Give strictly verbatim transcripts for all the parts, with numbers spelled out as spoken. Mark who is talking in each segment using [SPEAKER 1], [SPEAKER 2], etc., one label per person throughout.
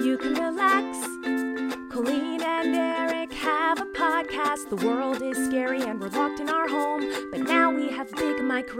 [SPEAKER 1] you can relax. Colleen and Eric have a podcast. The world is scary and we're locked in our home, but now we have big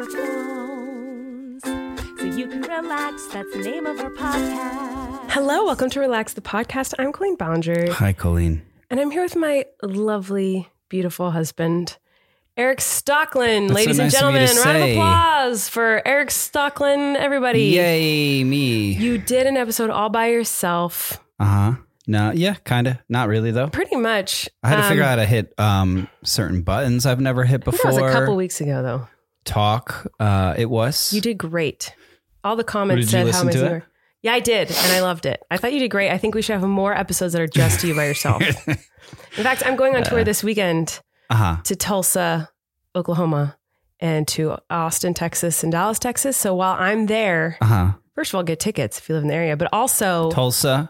[SPEAKER 1] microphones, so you can relax. That's the name of our podcast.
[SPEAKER 2] Hello, welcome to Relax the Podcast. I'm Colleen Ballinger.
[SPEAKER 3] Hi, Colleen.
[SPEAKER 2] And I'm here with my lovely, beautiful husband, Eric Stocklin.
[SPEAKER 3] That's
[SPEAKER 2] Ladies
[SPEAKER 3] so
[SPEAKER 2] and
[SPEAKER 3] nice of you
[SPEAKER 2] gentlemen,
[SPEAKER 3] to
[SPEAKER 2] round of
[SPEAKER 3] say.
[SPEAKER 2] applause for Eric Stocklin, everybody.
[SPEAKER 3] Yay, me.
[SPEAKER 2] You did an episode all by yourself.
[SPEAKER 3] Uh-huh. No, yeah, kind of. Not really, though.
[SPEAKER 2] Pretty much.
[SPEAKER 3] I had to
[SPEAKER 2] Um,
[SPEAKER 3] figure out how to hit um, certain buttons I've never hit
[SPEAKER 2] I think
[SPEAKER 3] before.
[SPEAKER 2] that was a couple weeks ago, though.
[SPEAKER 3] Talk. Uh, it was.
[SPEAKER 2] You did great. All the
[SPEAKER 3] Did
[SPEAKER 2] comments
[SPEAKER 3] you
[SPEAKER 2] said how
[SPEAKER 3] listen to
[SPEAKER 2] amazing
[SPEAKER 3] it?
[SPEAKER 2] you were. Yeah, I did, and I loved it. I thought you did great. I think we should have more episodes that are just you by yourself. In fact, I'm going on tour this weekend
[SPEAKER 3] Uh-huh.
[SPEAKER 2] to Tulsa, Oklahoma, and to Austin, Texas, and Dallas, Texas. So while I'm there,
[SPEAKER 3] Uh-huh.
[SPEAKER 2] first of all, get tickets if you live in the area, but also
[SPEAKER 3] Tulsa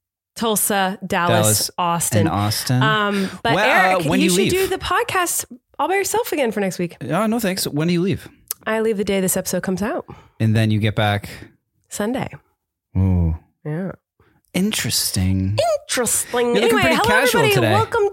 [SPEAKER 2] Tulsa, Dallas,
[SPEAKER 3] Dallas,
[SPEAKER 2] Austin.
[SPEAKER 3] and Austin.
[SPEAKER 2] Um, but
[SPEAKER 3] Well, uh,
[SPEAKER 2] Eric,
[SPEAKER 3] when
[SPEAKER 2] you
[SPEAKER 3] do
[SPEAKER 2] should
[SPEAKER 3] you
[SPEAKER 2] do
[SPEAKER 3] leave?
[SPEAKER 2] the podcast all by yourself again for next week.
[SPEAKER 3] oh, no, thanks. When do you leave?
[SPEAKER 2] I leave the day this episode comes out,
[SPEAKER 3] And then you get back.
[SPEAKER 2] Sunday.
[SPEAKER 3] Ooh.
[SPEAKER 2] Yeah.
[SPEAKER 3] Interesting.
[SPEAKER 2] Interesting.
[SPEAKER 3] You're looking
[SPEAKER 2] Anyway,
[SPEAKER 3] pretty
[SPEAKER 2] hello
[SPEAKER 3] casual
[SPEAKER 2] everybody.
[SPEAKER 3] today.
[SPEAKER 2] Welcome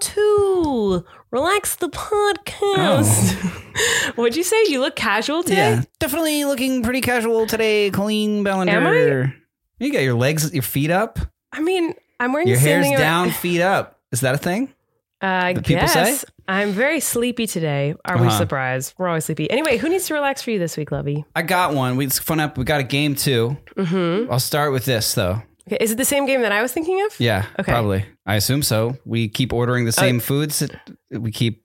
[SPEAKER 2] to Relax the Podcast. What'd you say? You look casual today?
[SPEAKER 3] Yeah. Definitely looking pretty casual today, Colleen Ballinger.
[SPEAKER 2] Am I?
[SPEAKER 3] You got your legs, your feet up.
[SPEAKER 2] I mean, I'm wearing
[SPEAKER 3] Your
[SPEAKER 2] the same
[SPEAKER 3] hair's
[SPEAKER 2] thing.
[SPEAKER 3] down, feet up. Is that a thing?
[SPEAKER 2] I
[SPEAKER 3] that people
[SPEAKER 2] guess.
[SPEAKER 3] say?
[SPEAKER 2] I'm very sleepy today. Are we
[SPEAKER 3] Uh-huh.
[SPEAKER 2] surprised? We're always sleepy. Anyway, who needs to relax for you this week, Lovey?
[SPEAKER 3] I got one. We, it's fun up. We got a game too.
[SPEAKER 2] Mm-hmm.
[SPEAKER 3] I'll start with this though.
[SPEAKER 2] Okay, is it the same game that I was thinking of?
[SPEAKER 3] Yeah,
[SPEAKER 2] Okay.
[SPEAKER 3] probably. I assume so. We keep ordering the same foods. We keep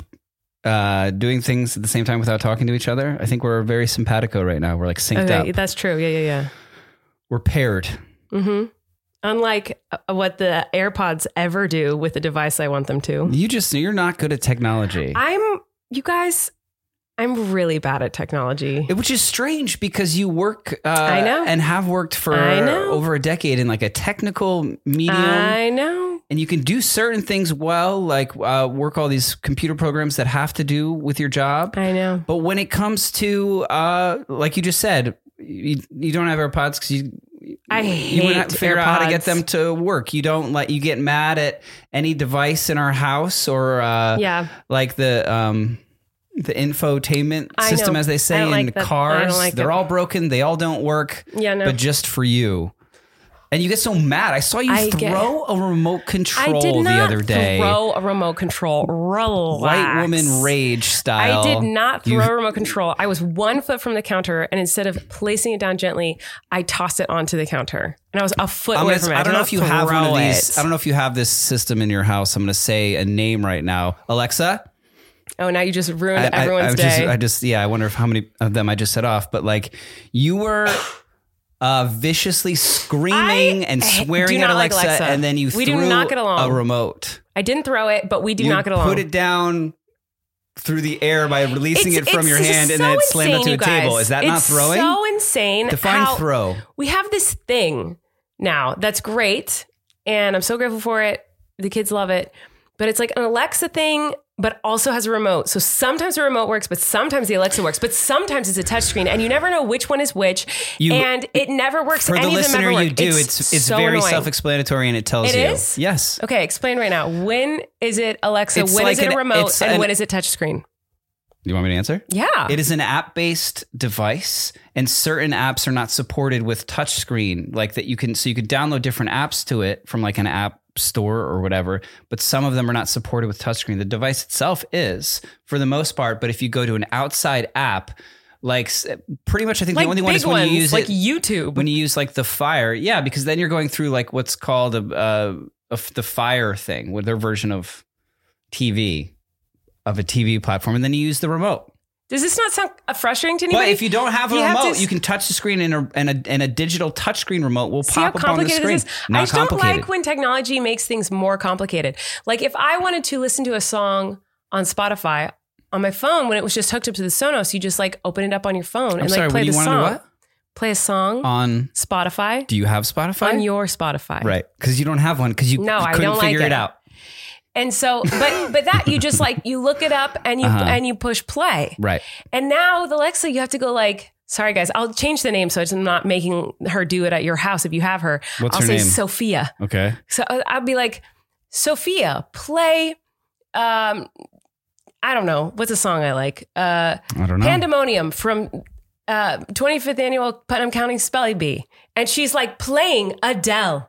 [SPEAKER 3] uh, doing things at the same time without talking to each other. I think we're very simpatico right now. We're like synced
[SPEAKER 2] Okay,
[SPEAKER 3] up.
[SPEAKER 2] that's true. Yeah, yeah,
[SPEAKER 3] We're paired.
[SPEAKER 2] yeah. Mm-hmm. Unlike uh, what the AirPods ever do with the device I want them to.
[SPEAKER 3] You just, you're not good at technology.
[SPEAKER 2] I'm, you guys, I'm really bad at technology.
[SPEAKER 3] It- Which is strange because you work uh,
[SPEAKER 2] I know.
[SPEAKER 3] and have worked for
[SPEAKER 2] I know.
[SPEAKER 3] over a decade in like a technical medium.
[SPEAKER 2] I know.
[SPEAKER 3] And you can do certain things well, like uh, work all these computer programs that have to do with your job.
[SPEAKER 2] I know.
[SPEAKER 3] But when it comes to, uh, like you just said, you, you don't have AirPods because you,
[SPEAKER 2] I
[SPEAKER 3] you wouldn't have
[SPEAKER 2] hate
[SPEAKER 3] to figure out how to get
[SPEAKER 2] AirPods.
[SPEAKER 3] them to work. You don't like, you get mad at any device in our house or uh,
[SPEAKER 2] Yeah.
[SPEAKER 3] like the um, the infotainment
[SPEAKER 2] I
[SPEAKER 3] system,
[SPEAKER 2] know.
[SPEAKER 3] as they
[SPEAKER 2] I
[SPEAKER 3] say
[SPEAKER 2] don't
[SPEAKER 3] in
[SPEAKER 2] like that. I
[SPEAKER 3] cars.
[SPEAKER 2] don't like
[SPEAKER 3] They're
[SPEAKER 2] it.
[SPEAKER 3] all broken. They all don't work.
[SPEAKER 2] Yeah, no.
[SPEAKER 3] But just for you. And you get so mad. I saw you
[SPEAKER 2] I
[SPEAKER 3] throw
[SPEAKER 2] get-
[SPEAKER 3] a remote
[SPEAKER 2] I
[SPEAKER 3] control
[SPEAKER 2] did
[SPEAKER 3] the
[SPEAKER 2] not
[SPEAKER 3] other day.
[SPEAKER 2] throw a remote control. Relax.
[SPEAKER 3] White woman rage style.
[SPEAKER 2] I did not throw
[SPEAKER 3] You-
[SPEAKER 2] a remote control. I was one foot from the counter, and instead of placing it down gently, I tossed it onto the counter, and I was a foot
[SPEAKER 3] I'm
[SPEAKER 2] away
[SPEAKER 3] gonna,
[SPEAKER 2] from it.
[SPEAKER 3] I don't
[SPEAKER 2] did
[SPEAKER 3] know
[SPEAKER 2] not
[SPEAKER 3] if you have one of
[SPEAKER 2] throw
[SPEAKER 3] these.
[SPEAKER 2] it.
[SPEAKER 3] I don't know if you have this system in your house. I'm going to say a name right now. Alexa.
[SPEAKER 2] Oh, now you just ruined
[SPEAKER 3] I, I-
[SPEAKER 2] everyone's
[SPEAKER 3] I
[SPEAKER 2] day.
[SPEAKER 3] just, I just, yeah. I wonder if how many of them I just set off. But like, you were uh, viciously screaming
[SPEAKER 2] I
[SPEAKER 3] and
[SPEAKER 2] do
[SPEAKER 3] swearing
[SPEAKER 2] not
[SPEAKER 3] at
[SPEAKER 2] like
[SPEAKER 3] Alexa,
[SPEAKER 2] Alexa.
[SPEAKER 3] and then you
[SPEAKER 2] We do
[SPEAKER 3] threw
[SPEAKER 2] not get along.
[SPEAKER 3] a remote.
[SPEAKER 2] I didn't throw it, but we do
[SPEAKER 3] you
[SPEAKER 2] not get along.
[SPEAKER 3] put it down through the air by releasing
[SPEAKER 2] It's-
[SPEAKER 3] it from
[SPEAKER 2] it's
[SPEAKER 3] your hand, and
[SPEAKER 2] so
[SPEAKER 3] then it slammed
[SPEAKER 2] insane,
[SPEAKER 3] onto a
[SPEAKER 2] you guys.
[SPEAKER 3] table. Is that not
[SPEAKER 2] It's
[SPEAKER 3] throwing?
[SPEAKER 2] so insane.
[SPEAKER 3] Define
[SPEAKER 2] how
[SPEAKER 3] throw.
[SPEAKER 2] We have this thing now that's great, and I'm so grateful for it. The kids love it, but it's like an Alexa thing, but also has a remote. So sometimes the remote works, but sometimes the Alexa works, but sometimes it's a touchscreen, and you never know which one is which,
[SPEAKER 3] You-
[SPEAKER 2] and it never works.
[SPEAKER 3] For
[SPEAKER 2] Any
[SPEAKER 3] the
[SPEAKER 2] of them ever
[SPEAKER 3] listener,
[SPEAKER 2] work.
[SPEAKER 3] you do. It's it's,
[SPEAKER 2] so
[SPEAKER 3] very
[SPEAKER 2] annoying.
[SPEAKER 3] self-explanatory, and it tells
[SPEAKER 2] It
[SPEAKER 3] you.
[SPEAKER 2] is?
[SPEAKER 3] Yes.
[SPEAKER 2] Okay, explain right now. When is it Alexa?
[SPEAKER 3] It's
[SPEAKER 2] When
[SPEAKER 3] like
[SPEAKER 2] is it
[SPEAKER 3] an-
[SPEAKER 2] a remote?
[SPEAKER 3] it's
[SPEAKER 2] And
[SPEAKER 3] an-
[SPEAKER 2] when is it touchscreen?
[SPEAKER 3] You want me to answer?
[SPEAKER 2] Yeah.
[SPEAKER 3] It is an app-based device, and certain apps are not supported with touchscreen, like that you can. So you could download different apps to it from like an app store or whatever, but some of them are not supported with touchscreen. The device itself is, for the most part, but if you go to an outside app, like s- pretty much, I think
[SPEAKER 2] like
[SPEAKER 3] the only
[SPEAKER 2] big
[SPEAKER 3] one is when
[SPEAKER 2] ones,
[SPEAKER 3] you use
[SPEAKER 2] like
[SPEAKER 3] it
[SPEAKER 2] YouTube.
[SPEAKER 3] when you use like the Fire, yeah, because then you're going through like what's called a, uh, a f- the Fire thing, with their version of T V. Of a T V platform, and then you use the remote.
[SPEAKER 2] Does this not sound uh, frustrating to anybody?
[SPEAKER 3] But if you don't have a
[SPEAKER 2] You have
[SPEAKER 3] remote,
[SPEAKER 2] to-
[SPEAKER 3] you can touch the screen, and a, and a, and a digital touchscreen remote will
[SPEAKER 2] See how
[SPEAKER 3] pop up on the
[SPEAKER 2] complicated
[SPEAKER 3] screen.
[SPEAKER 2] this is?
[SPEAKER 3] Not
[SPEAKER 2] I just don't
[SPEAKER 3] complicated.
[SPEAKER 2] like when technology makes things more complicated. Like if I wanted to listen to a song on Spotify on my phone when it was just hooked up to the Sonos, you just like open it up on your phone
[SPEAKER 3] I'm
[SPEAKER 2] and
[SPEAKER 3] sorry,
[SPEAKER 2] like play
[SPEAKER 3] what do
[SPEAKER 2] the
[SPEAKER 3] you
[SPEAKER 2] song.
[SPEAKER 3] want to do? What?
[SPEAKER 2] Play a song
[SPEAKER 3] On
[SPEAKER 2] Spotify
[SPEAKER 3] do you have Spotify?
[SPEAKER 2] on your Spotify.
[SPEAKER 3] Right, because you don't have one because you
[SPEAKER 2] No, I
[SPEAKER 3] couldn't
[SPEAKER 2] don't
[SPEAKER 3] figure
[SPEAKER 2] like
[SPEAKER 3] it
[SPEAKER 2] it.
[SPEAKER 3] out.
[SPEAKER 2] And so, but but that you just like you look it up and you
[SPEAKER 3] Uh-huh.
[SPEAKER 2] and you push play.
[SPEAKER 3] Right.
[SPEAKER 2] And now with Alexa, you have to go like Sorry, guys. I'll change the name so I'm not making her do it at your house if you have her.
[SPEAKER 3] What's
[SPEAKER 2] I'll
[SPEAKER 3] her
[SPEAKER 2] say
[SPEAKER 3] name?
[SPEAKER 2] Sophia.
[SPEAKER 3] Okay.
[SPEAKER 2] So I'll be like, Sophia, play, um, I don't know. What's a song I like? Uh,
[SPEAKER 3] I don't know.
[SPEAKER 2] Pandemonium from uh, twenty-fifth Annual Putnam County Spelling Bee. And she's like playing Adele.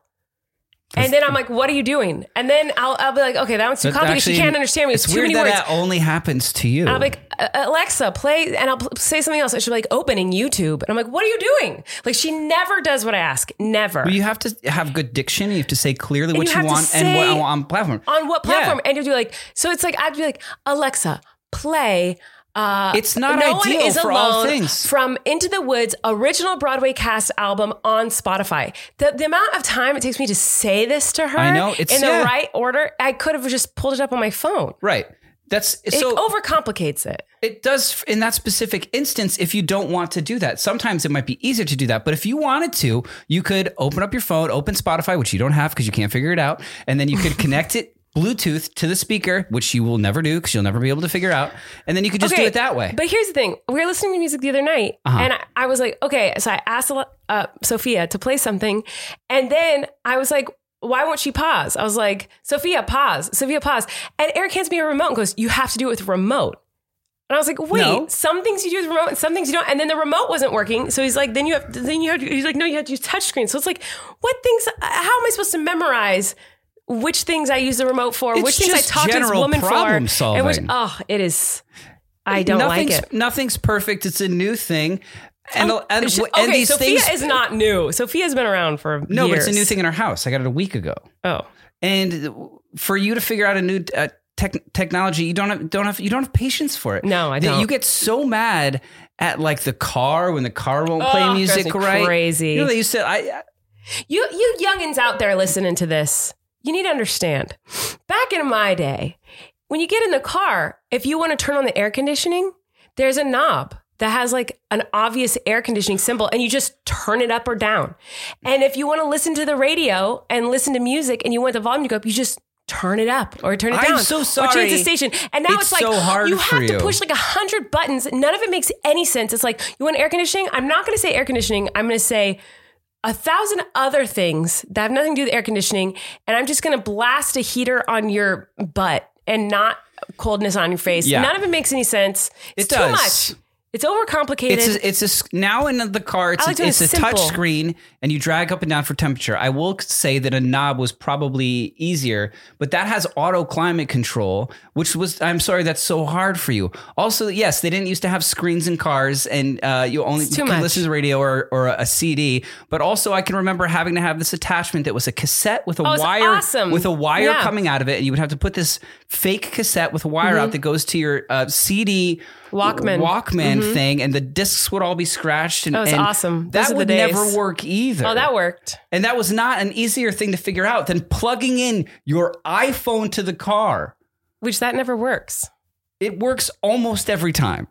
[SPEAKER 2] And then I'm like, what are you doing? And then I'll, I'll be like, okay, that one's too
[SPEAKER 3] That
[SPEAKER 2] complicated.
[SPEAKER 3] actually-
[SPEAKER 2] she can't understand me. It's,
[SPEAKER 3] It's
[SPEAKER 2] too
[SPEAKER 3] weird
[SPEAKER 2] many
[SPEAKER 3] that
[SPEAKER 2] words.
[SPEAKER 3] that only happens to you.
[SPEAKER 2] And I'll be like, "Uh, Alexa, play, and I'll pl- say something else. And she'll be like, opening YouTube. And I'm like, what are you doing? Like, she never does what I ask. Never.
[SPEAKER 3] But you have to have good diction. You have to say clearly
[SPEAKER 2] And
[SPEAKER 3] what
[SPEAKER 2] you
[SPEAKER 3] you,
[SPEAKER 2] have to
[SPEAKER 3] want and what
[SPEAKER 2] say
[SPEAKER 3] on platform.
[SPEAKER 2] On what
[SPEAKER 3] Yeah.
[SPEAKER 2] platform? And you'll do like, so it's like, I'd be like, Alexa, play. Uh,
[SPEAKER 3] It's not
[SPEAKER 2] no
[SPEAKER 3] ideal
[SPEAKER 2] One Is
[SPEAKER 3] for
[SPEAKER 2] Alone
[SPEAKER 3] all things.
[SPEAKER 2] From Into the Woods, original Broadway cast album on Spotify. The, the amount of time it takes me to say this to her
[SPEAKER 3] I know, it's-
[SPEAKER 2] in the
[SPEAKER 3] yeah.
[SPEAKER 2] right order, I could have just pulled it up on my phone.
[SPEAKER 3] Right. That's
[SPEAKER 2] It
[SPEAKER 3] so
[SPEAKER 2] overcomplicates it.
[SPEAKER 3] it does in that specific instance if you don't want to do that. Sometimes it might be easier to do that, but if you wanted to, you could open up your phone, open Spotify, which you don't have because you can't figure it out, and then you could connect it Bluetooth to the speaker, which you will never do because you'll never be able to figure out, and then you could just do it that way.
[SPEAKER 2] But here's the thing. We were listening to music the other night,
[SPEAKER 3] Uh-huh.
[SPEAKER 2] and I, I was like, okay. So I asked uh, Sophia to play something, and then I was like, why won't she pause? I was like, Sophia, pause. Sophia, pause. And Eric hands me a remote and goes, you have to do it with a remote. And I was like, wait,
[SPEAKER 3] No.
[SPEAKER 2] some things you do with remote and some things you don't. And then the remote wasn't working. So he's like, then you have, then you have, he's like, no, you have to use touchscreen. So it's like, what things, how am I supposed to memorize which things I use the remote for,
[SPEAKER 3] It's
[SPEAKER 2] which things I
[SPEAKER 3] just
[SPEAKER 2] talk to this
[SPEAKER 3] general
[SPEAKER 2] woman for,
[SPEAKER 3] problem
[SPEAKER 2] and which,
[SPEAKER 3] solving.
[SPEAKER 2] oh, it is, I don't like
[SPEAKER 3] nothing's,
[SPEAKER 2] it.
[SPEAKER 3] Nothing's perfect. It's a new thing. And,
[SPEAKER 2] Oh,
[SPEAKER 3] and,
[SPEAKER 2] sh-
[SPEAKER 3] and
[SPEAKER 2] okay,
[SPEAKER 3] these
[SPEAKER 2] Sophia
[SPEAKER 3] things,
[SPEAKER 2] is not new. Sophia's been around for
[SPEAKER 3] no,
[SPEAKER 2] years.
[SPEAKER 3] but it's a new thing in our house. I got it a week ago.
[SPEAKER 2] Oh,
[SPEAKER 3] And for you to figure out a new uh, tech technology, you don't have don't have you don't have patience for it.
[SPEAKER 2] No, I
[SPEAKER 3] That
[SPEAKER 2] don't.
[SPEAKER 3] You get so mad at like the car when the car won't play
[SPEAKER 2] Oh,
[SPEAKER 3] music
[SPEAKER 2] drives me
[SPEAKER 3] right.
[SPEAKER 2] crazy.
[SPEAKER 3] You know, they used to. I
[SPEAKER 2] you you youngins out there listening to this, you need to understand. Back in my day, when you get in the car, if you want to turn on the air conditioning, there's a knob that has like an obvious air conditioning symbol, and you just turn it up or down. And if you want to listen to the radio and listen to music and you want the volume to go up, you just turn it up or turn it
[SPEAKER 3] I'm
[SPEAKER 2] down.
[SPEAKER 3] so
[SPEAKER 2] Or
[SPEAKER 3] sorry.
[SPEAKER 2] change the station. And now
[SPEAKER 3] It's
[SPEAKER 2] it's, like,
[SPEAKER 3] so hard
[SPEAKER 2] you
[SPEAKER 3] for
[SPEAKER 2] have to
[SPEAKER 3] you.
[SPEAKER 2] push like a hundred buttons. None of it makes any sense. It's like, you want air conditioning? I'm not going to say air conditioning. I'm going to say a thousand other things that have nothing to do with air conditioning. And I'm just going to blast a heater on your butt and not coldness on your face.
[SPEAKER 3] Yeah.
[SPEAKER 2] None of it makes any sense. It's
[SPEAKER 3] It
[SPEAKER 2] too
[SPEAKER 3] does.
[SPEAKER 2] much. It's overcomplicated.
[SPEAKER 3] It's a, it's a s- now in the car. It's
[SPEAKER 2] I like
[SPEAKER 3] a,
[SPEAKER 2] to
[SPEAKER 3] it's
[SPEAKER 2] do
[SPEAKER 3] a
[SPEAKER 2] it simple.
[SPEAKER 3] touch screen, and you drag up and down for temperature. I will say that a knob was probably easier, but that has auto climate control, which was I'm sorry that's so hard for you. Also, yes, they didn't used to have screens in cars, and uh, you only
[SPEAKER 2] It's too
[SPEAKER 3] could
[SPEAKER 2] much.
[SPEAKER 3] listen to the radio or, or a C D. But also, I can remember having to have this attachment that was a cassette with a
[SPEAKER 2] Oh, it's
[SPEAKER 3] wire
[SPEAKER 2] awesome.
[SPEAKER 3] with a wire
[SPEAKER 2] Yeah.
[SPEAKER 3] coming out of it, and you would have to put this fake cassette with a wire out that goes to your uh, C D
[SPEAKER 2] Walkman.
[SPEAKER 3] Walkman thing, and the discs would all be scratched. And,
[SPEAKER 2] That was
[SPEAKER 3] and
[SPEAKER 2] awesome. Those
[SPEAKER 3] That
[SPEAKER 2] are the
[SPEAKER 3] would
[SPEAKER 2] days.
[SPEAKER 3] never work either.
[SPEAKER 2] Oh, that worked.
[SPEAKER 3] And that was not an easier thing to figure out than plugging in your iPhone to the car.
[SPEAKER 2] Which that never works.
[SPEAKER 3] It works almost every time.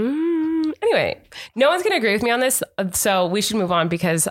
[SPEAKER 2] Mm, anyway, no one's going to agree with me on this. So we should move on because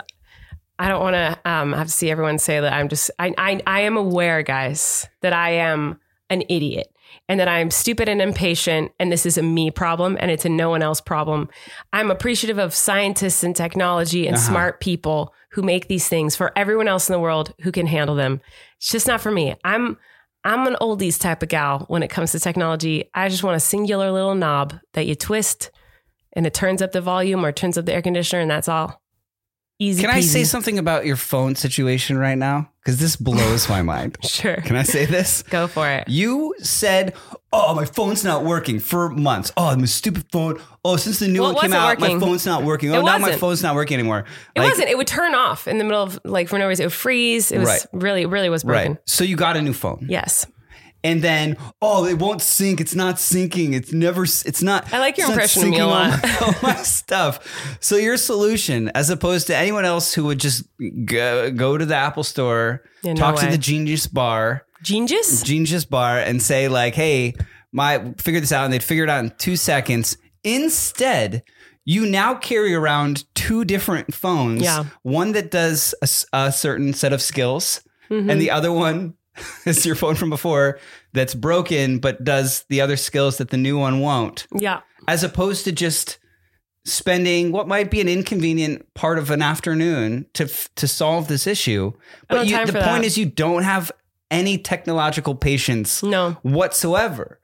[SPEAKER 2] I don't want to um, have to see everyone say that I'm just, I, I, I am aware, guys, that I am an idiot and that I'm stupid and impatient. And this is a me problem and it's a no one else problem. I'm appreciative of scientists and technology and
[SPEAKER 3] Uh-huh.
[SPEAKER 2] smart people who make these things for everyone else in the world who can handle them. It's just not for me. I'm, I'm an oldies type of gal when it comes to technology. I just want a singular little knob that you twist and it turns up the volume or turns up the air conditioner and that's all. Easy
[SPEAKER 3] Can I say
[SPEAKER 2] peasy.
[SPEAKER 3] something about your phone situation right now? Because this blows my mind.
[SPEAKER 2] Sure.
[SPEAKER 3] Can I say this?
[SPEAKER 2] Go for it.
[SPEAKER 3] You said, "Oh, my phone's not working" for months. Oh, my stupid phone. Oh, since the new
[SPEAKER 2] Well, it
[SPEAKER 3] one came
[SPEAKER 2] wasn't
[SPEAKER 3] out,
[SPEAKER 2] working.
[SPEAKER 3] my phone's not working.
[SPEAKER 2] It
[SPEAKER 3] Oh, now my
[SPEAKER 2] wasn't.
[SPEAKER 3] phone's not working anymore.
[SPEAKER 2] It
[SPEAKER 3] Like,
[SPEAKER 2] wasn't. It would turn off in the middle of like for no reason. It would freeze. It was
[SPEAKER 3] Right.
[SPEAKER 2] really, really was broken.
[SPEAKER 3] Right. So you got a new phone.
[SPEAKER 2] Yes.
[SPEAKER 3] And then, oh, it won't sync. It's not syncing. It's never, it's not.
[SPEAKER 2] I like your
[SPEAKER 3] it's not
[SPEAKER 2] impression of me a
[SPEAKER 3] syncing all
[SPEAKER 2] lot.
[SPEAKER 3] my, all my stuff. So your solution, as opposed to anyone else who would just go, go to the Apple store,
[SPEAKER 2] Yeah, no
[SPEAKER 3] talk to
[SPEAKER 2] way.
[SPEAKER 3] the Genius Bar,
[SPEAKER 2] Genius?
[SPEAKER 3] Genius Bar and say like, hey, my figure this out. And they'd figure it out in two seconds. Instead, you now carry around two different phones.
[SPEAKER 2] Yeah.
[SPEAKER 3] One that does a, s- a certain set of skills
[SPEAKER 2] Mm-hmm.
[SPEAKER 3] and the other one is your phone from before that's broken, but does the other skills that the new one won't,
[SPEAKER 2] Yeah.
[SPEAKER 3] as opposed to just spending what might be an inconvenient part of an afternoon to to solve this issue.
[SPEAKER 2] I don't
[SPEAKER 3] But you,
[SPEAKER 2] have
[SPEAKER 3] the
[SPEAKER 2] time
[SPEAKER 3] point
[SPEAKER 2] for that.
[SPEAKER 3] is you don't have any technological patience
[SPEAKER 2] No.
[SPEAKER 3] whatsoever.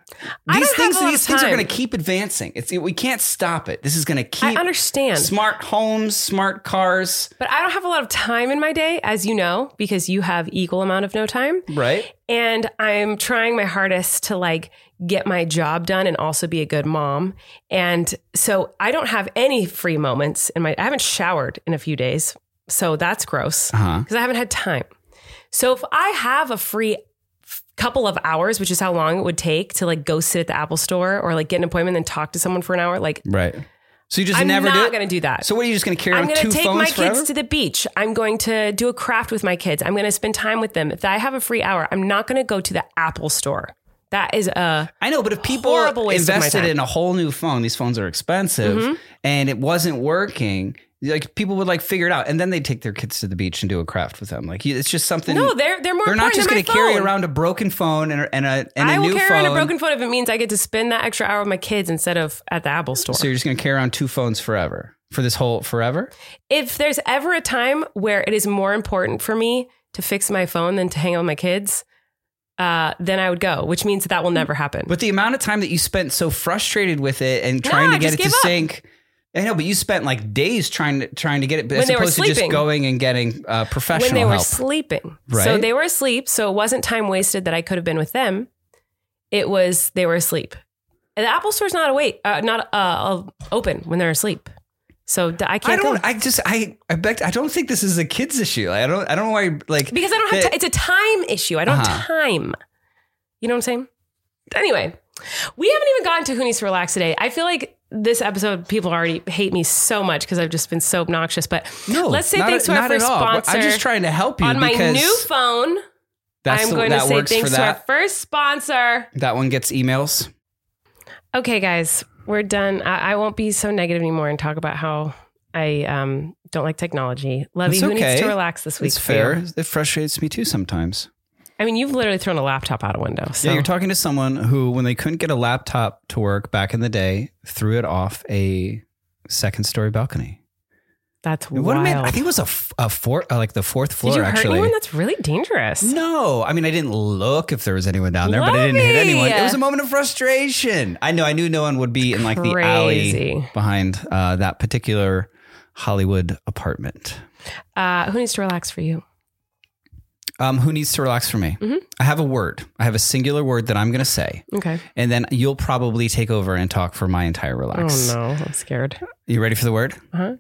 [SPEAKER 2] I
[SPEAKER 3] These
[SPEAKER 2] don't have
[SPEAKER 3] things,
[SPEAKER 2] a lot
[SPEAKER 3] these
[SPEAKER 2] of
[SPEAKER 3] things are
[SPEAKER 2] time.
[SPEAKER 3] going to keep advancing. It's we can't stop it. This is going to keep.
[SPEAKER 2] I understand.
[SPEAKER 3] Smart homes, smart cars,
[SPEAKER 2] But I don't have a lot of time in my day, as you know, because you have equal amount of no time.
[SPEAKER 3] right?
[SPEAKER 2] And I'm trying my hardest to like get my job done and also be a good mom. And so I don't have any free moments in my, I haven't showered in a few days. So that's gross because
[SPEAKER 3] Uh-huh.
[SPEAKER 2] I haven't had time. So if I have a free f- couple of hours, which is how long it would take to like go sit at the Apple store or like get an appointment and talk to someone for an hour, like
[SPEAKER 3] Right. So you just
[SPEAKER 2] I'm
[SPEAKER 3] never do
[SPEAKER 2] not
[SPEAKER 3] it?
[SPEAKER 2] going to do that.
[SPEAKER 3] So what are you just going to carry
[SPEAKER 2] I'm
[SPEAKER 3] on
[SPEAKER 2] going to
[SPEAKER 3] two
[SPEAKER 2] take
[SPEAKER 3] phones
[SPEAKER 2] my
[SPEAKER 3] forever?
[SPEAKER 2] kids to the beach. I'm going to do a craft with my kids. I'm going to spend time with them. If I have a free hour, I'm not going to go to the Apple store. That is a
[SPEAKER 3] I know, but if people
[SPEAKER 2] horrible waste of my
[SPEAKER 3] invested
[SPEAKER 2] time.
[SPEAKER 3] in a whole new phone, these phones are expensive,
[SPEAKER 2] Mhm.
[SPEAKER 3] and it wasn't working, like people would like figure it out, and then they take their kids to the beach and do a craft with them. Like you- it's just something.
[SPEAKER 2] no. They're they're more.
[SPEAKER 3] they're not
[SPEAKER 2] important
[SPEAKER 3] just
[SPEAKER 2] than
[SPEAKER 3] going to
[SPEAKER 2] my
[SPEAKER 3] carry
[SPEAKER 2] phone.
[SPEAKER 3] around a broken phone and a, and a, and a
[SPEAKER 2] I will
[SPEAKER 3] new
[SPEAKER 2] carry
[SPEAKER 3] phone.
[SPEAKER 2] around a broken phone if it means I get to spend that extra hour with my kids instead of at the Apple store.
[SPEAKER 3] So you're just going to carry around two phones forever for this whole forever.
[SPEAKER 2] If there's ever a time where it is more important for me to fix my phone than to hang out with my kids, uh, then I would go. Which means that, that will never happen.
[SPEAKER 3] But the amount of time that you spent so frustrated with it and
[SPEAKER 2] No,
[SPEAKER 3] trying
[SPEAKER 2] I
[SPEAKER 3] to get
[SPEAKER 2] just
[SPEAKER 3] it to
[SPEAKER 2] gave up.
[SPEAKER 3] sync. I know, but you spent like days trying to trying to get it, as
[SPEAKER 2] When they were
[SPEAKER 3] opposed to just
[SPEAKER 2] sleeping.
[SPEAKER 3] going and getting uh, professional
[SPEAKER 2] when they were
[SPEAKER 3] help.
[SPEAKER 2] sleeping.
[SPEAKER 3] Right.
[SPEAKER 2] So they were asleep. So it wasn't time wasted that I could have been with them. It was they were asleep. And the Apple Store's not awake, uh, not uh, open when they're asleep. So th- I
[SPEAKER 3] I
[SPEAKER 2] can't
[SPEAKER 3] don't.
[SPEAKER 2] go.
[SPEAKER 3] I just. I. I bet. I don't think this is a kid's issue. I don't. I don't know why. Like
[SPEAKER 2] because I don't have
[SPEAKER 3] that-
[SPEAKER 2] time. It's a time issue. I don't
[SPEAKER 3] Uh-huh.
[SPEAKER 2] have time. You know what I'm saying? Anyway, we haven't even gotten to Who Needs to Relax today. I feel like this episode, people already hate me so much because I've just been so obnoxious. But
[SPEAKER 3] No,
[SPEAKER 2] let's say
[SPEAKER 3] not
[SPEAKER 2] thanks
[SPEAKER 3] at-
[SPEAKER 2] to our
[SPEAKER 3] not
[SPEAKER 2] first
[SPEAKER 3] at all.
[SPEAKER 2] sponsor.
[SPEAKER 3] I'm just trying to help you
[SPEAKER 2] on my
[SPEAKER 3] because
[SPEAKER 2] new phone.
[SPEAKER 3] that's
[SPEAKER 2] I'm
[SPEAKER 3] the,
[SPEAKER 2] going to
[SPEAKER 3] that
[SPEAKER 2] say
[SPEAKER 3] works
[SPEAKER 2] thanks
[SPEAKER 3] for
[SPEAKER 2] to our
[SPEAKER 3] that.
[SPEAKER 2] first sponsor.
[SPEAKER 3] That one gets emails.
[SPEAKER 2] Okay, guys, we're done. I, I won't be so negative anymore and talk about how I um, don't like technology. Lovey,
[SPEAKER 3] It's
[SPEAKER 2] who
[SPEAKER 3] okay.
[SPEAKER 2] needs to relax this week?
[SPEAKER 3] It's
[SPEAKER 2] for you?
[SPEAKER 3] fair. It frustrates me too sometimes.
[SPEAKER 2] I mean, you've literally thrown a laptop out a window. So.
[SPEAKER 3] Yeah, you're talking to someone who, when they couldn't get a laptop to work back in the day, threw it off a second story balcony.
[SPEAKER 2] That's
[SPEAKER 3] What
[SPEAKER 2] wild.
[SPEAKER 3] am I, I think it was a, f- a fourth, uh, like the fourth floor.
[SPEAKER 2] Did you hurt
[SPEAKER 3] actually.
[SPEAKER 2] anyone? That's really dangerous.
[SPEAKER 3] No, I mean, I didn't look if there was anyone down there, but I didn't hit
[SPEAKER 2] Lovey!
[SPEAKER 3] anyone. It was a moment of frustration. I know. I knew no one would be in like the alley
[SPEAKER 2] Crazy.
[SPEAKER 3] behind uh, that particular Hollywood apartment.
[SPEAKER 2] Uh, who needs to relax for you?
[SPEAKER 3] Um, who needs to relax for me?
[SPEAKER 2] Mhm.
[SPEAKER 3] I have a word. I have a singular word that I'm going to say,
[SPEAKER 2] Okay.
[SPEAKER 3] and then you'll probably take over and talk for my entire relax.
[SPEAKER 2] Oh, no. I'm scared.
[SPEAKER 3] You ready for the word?
[SPEAKER 2] Uh-huh.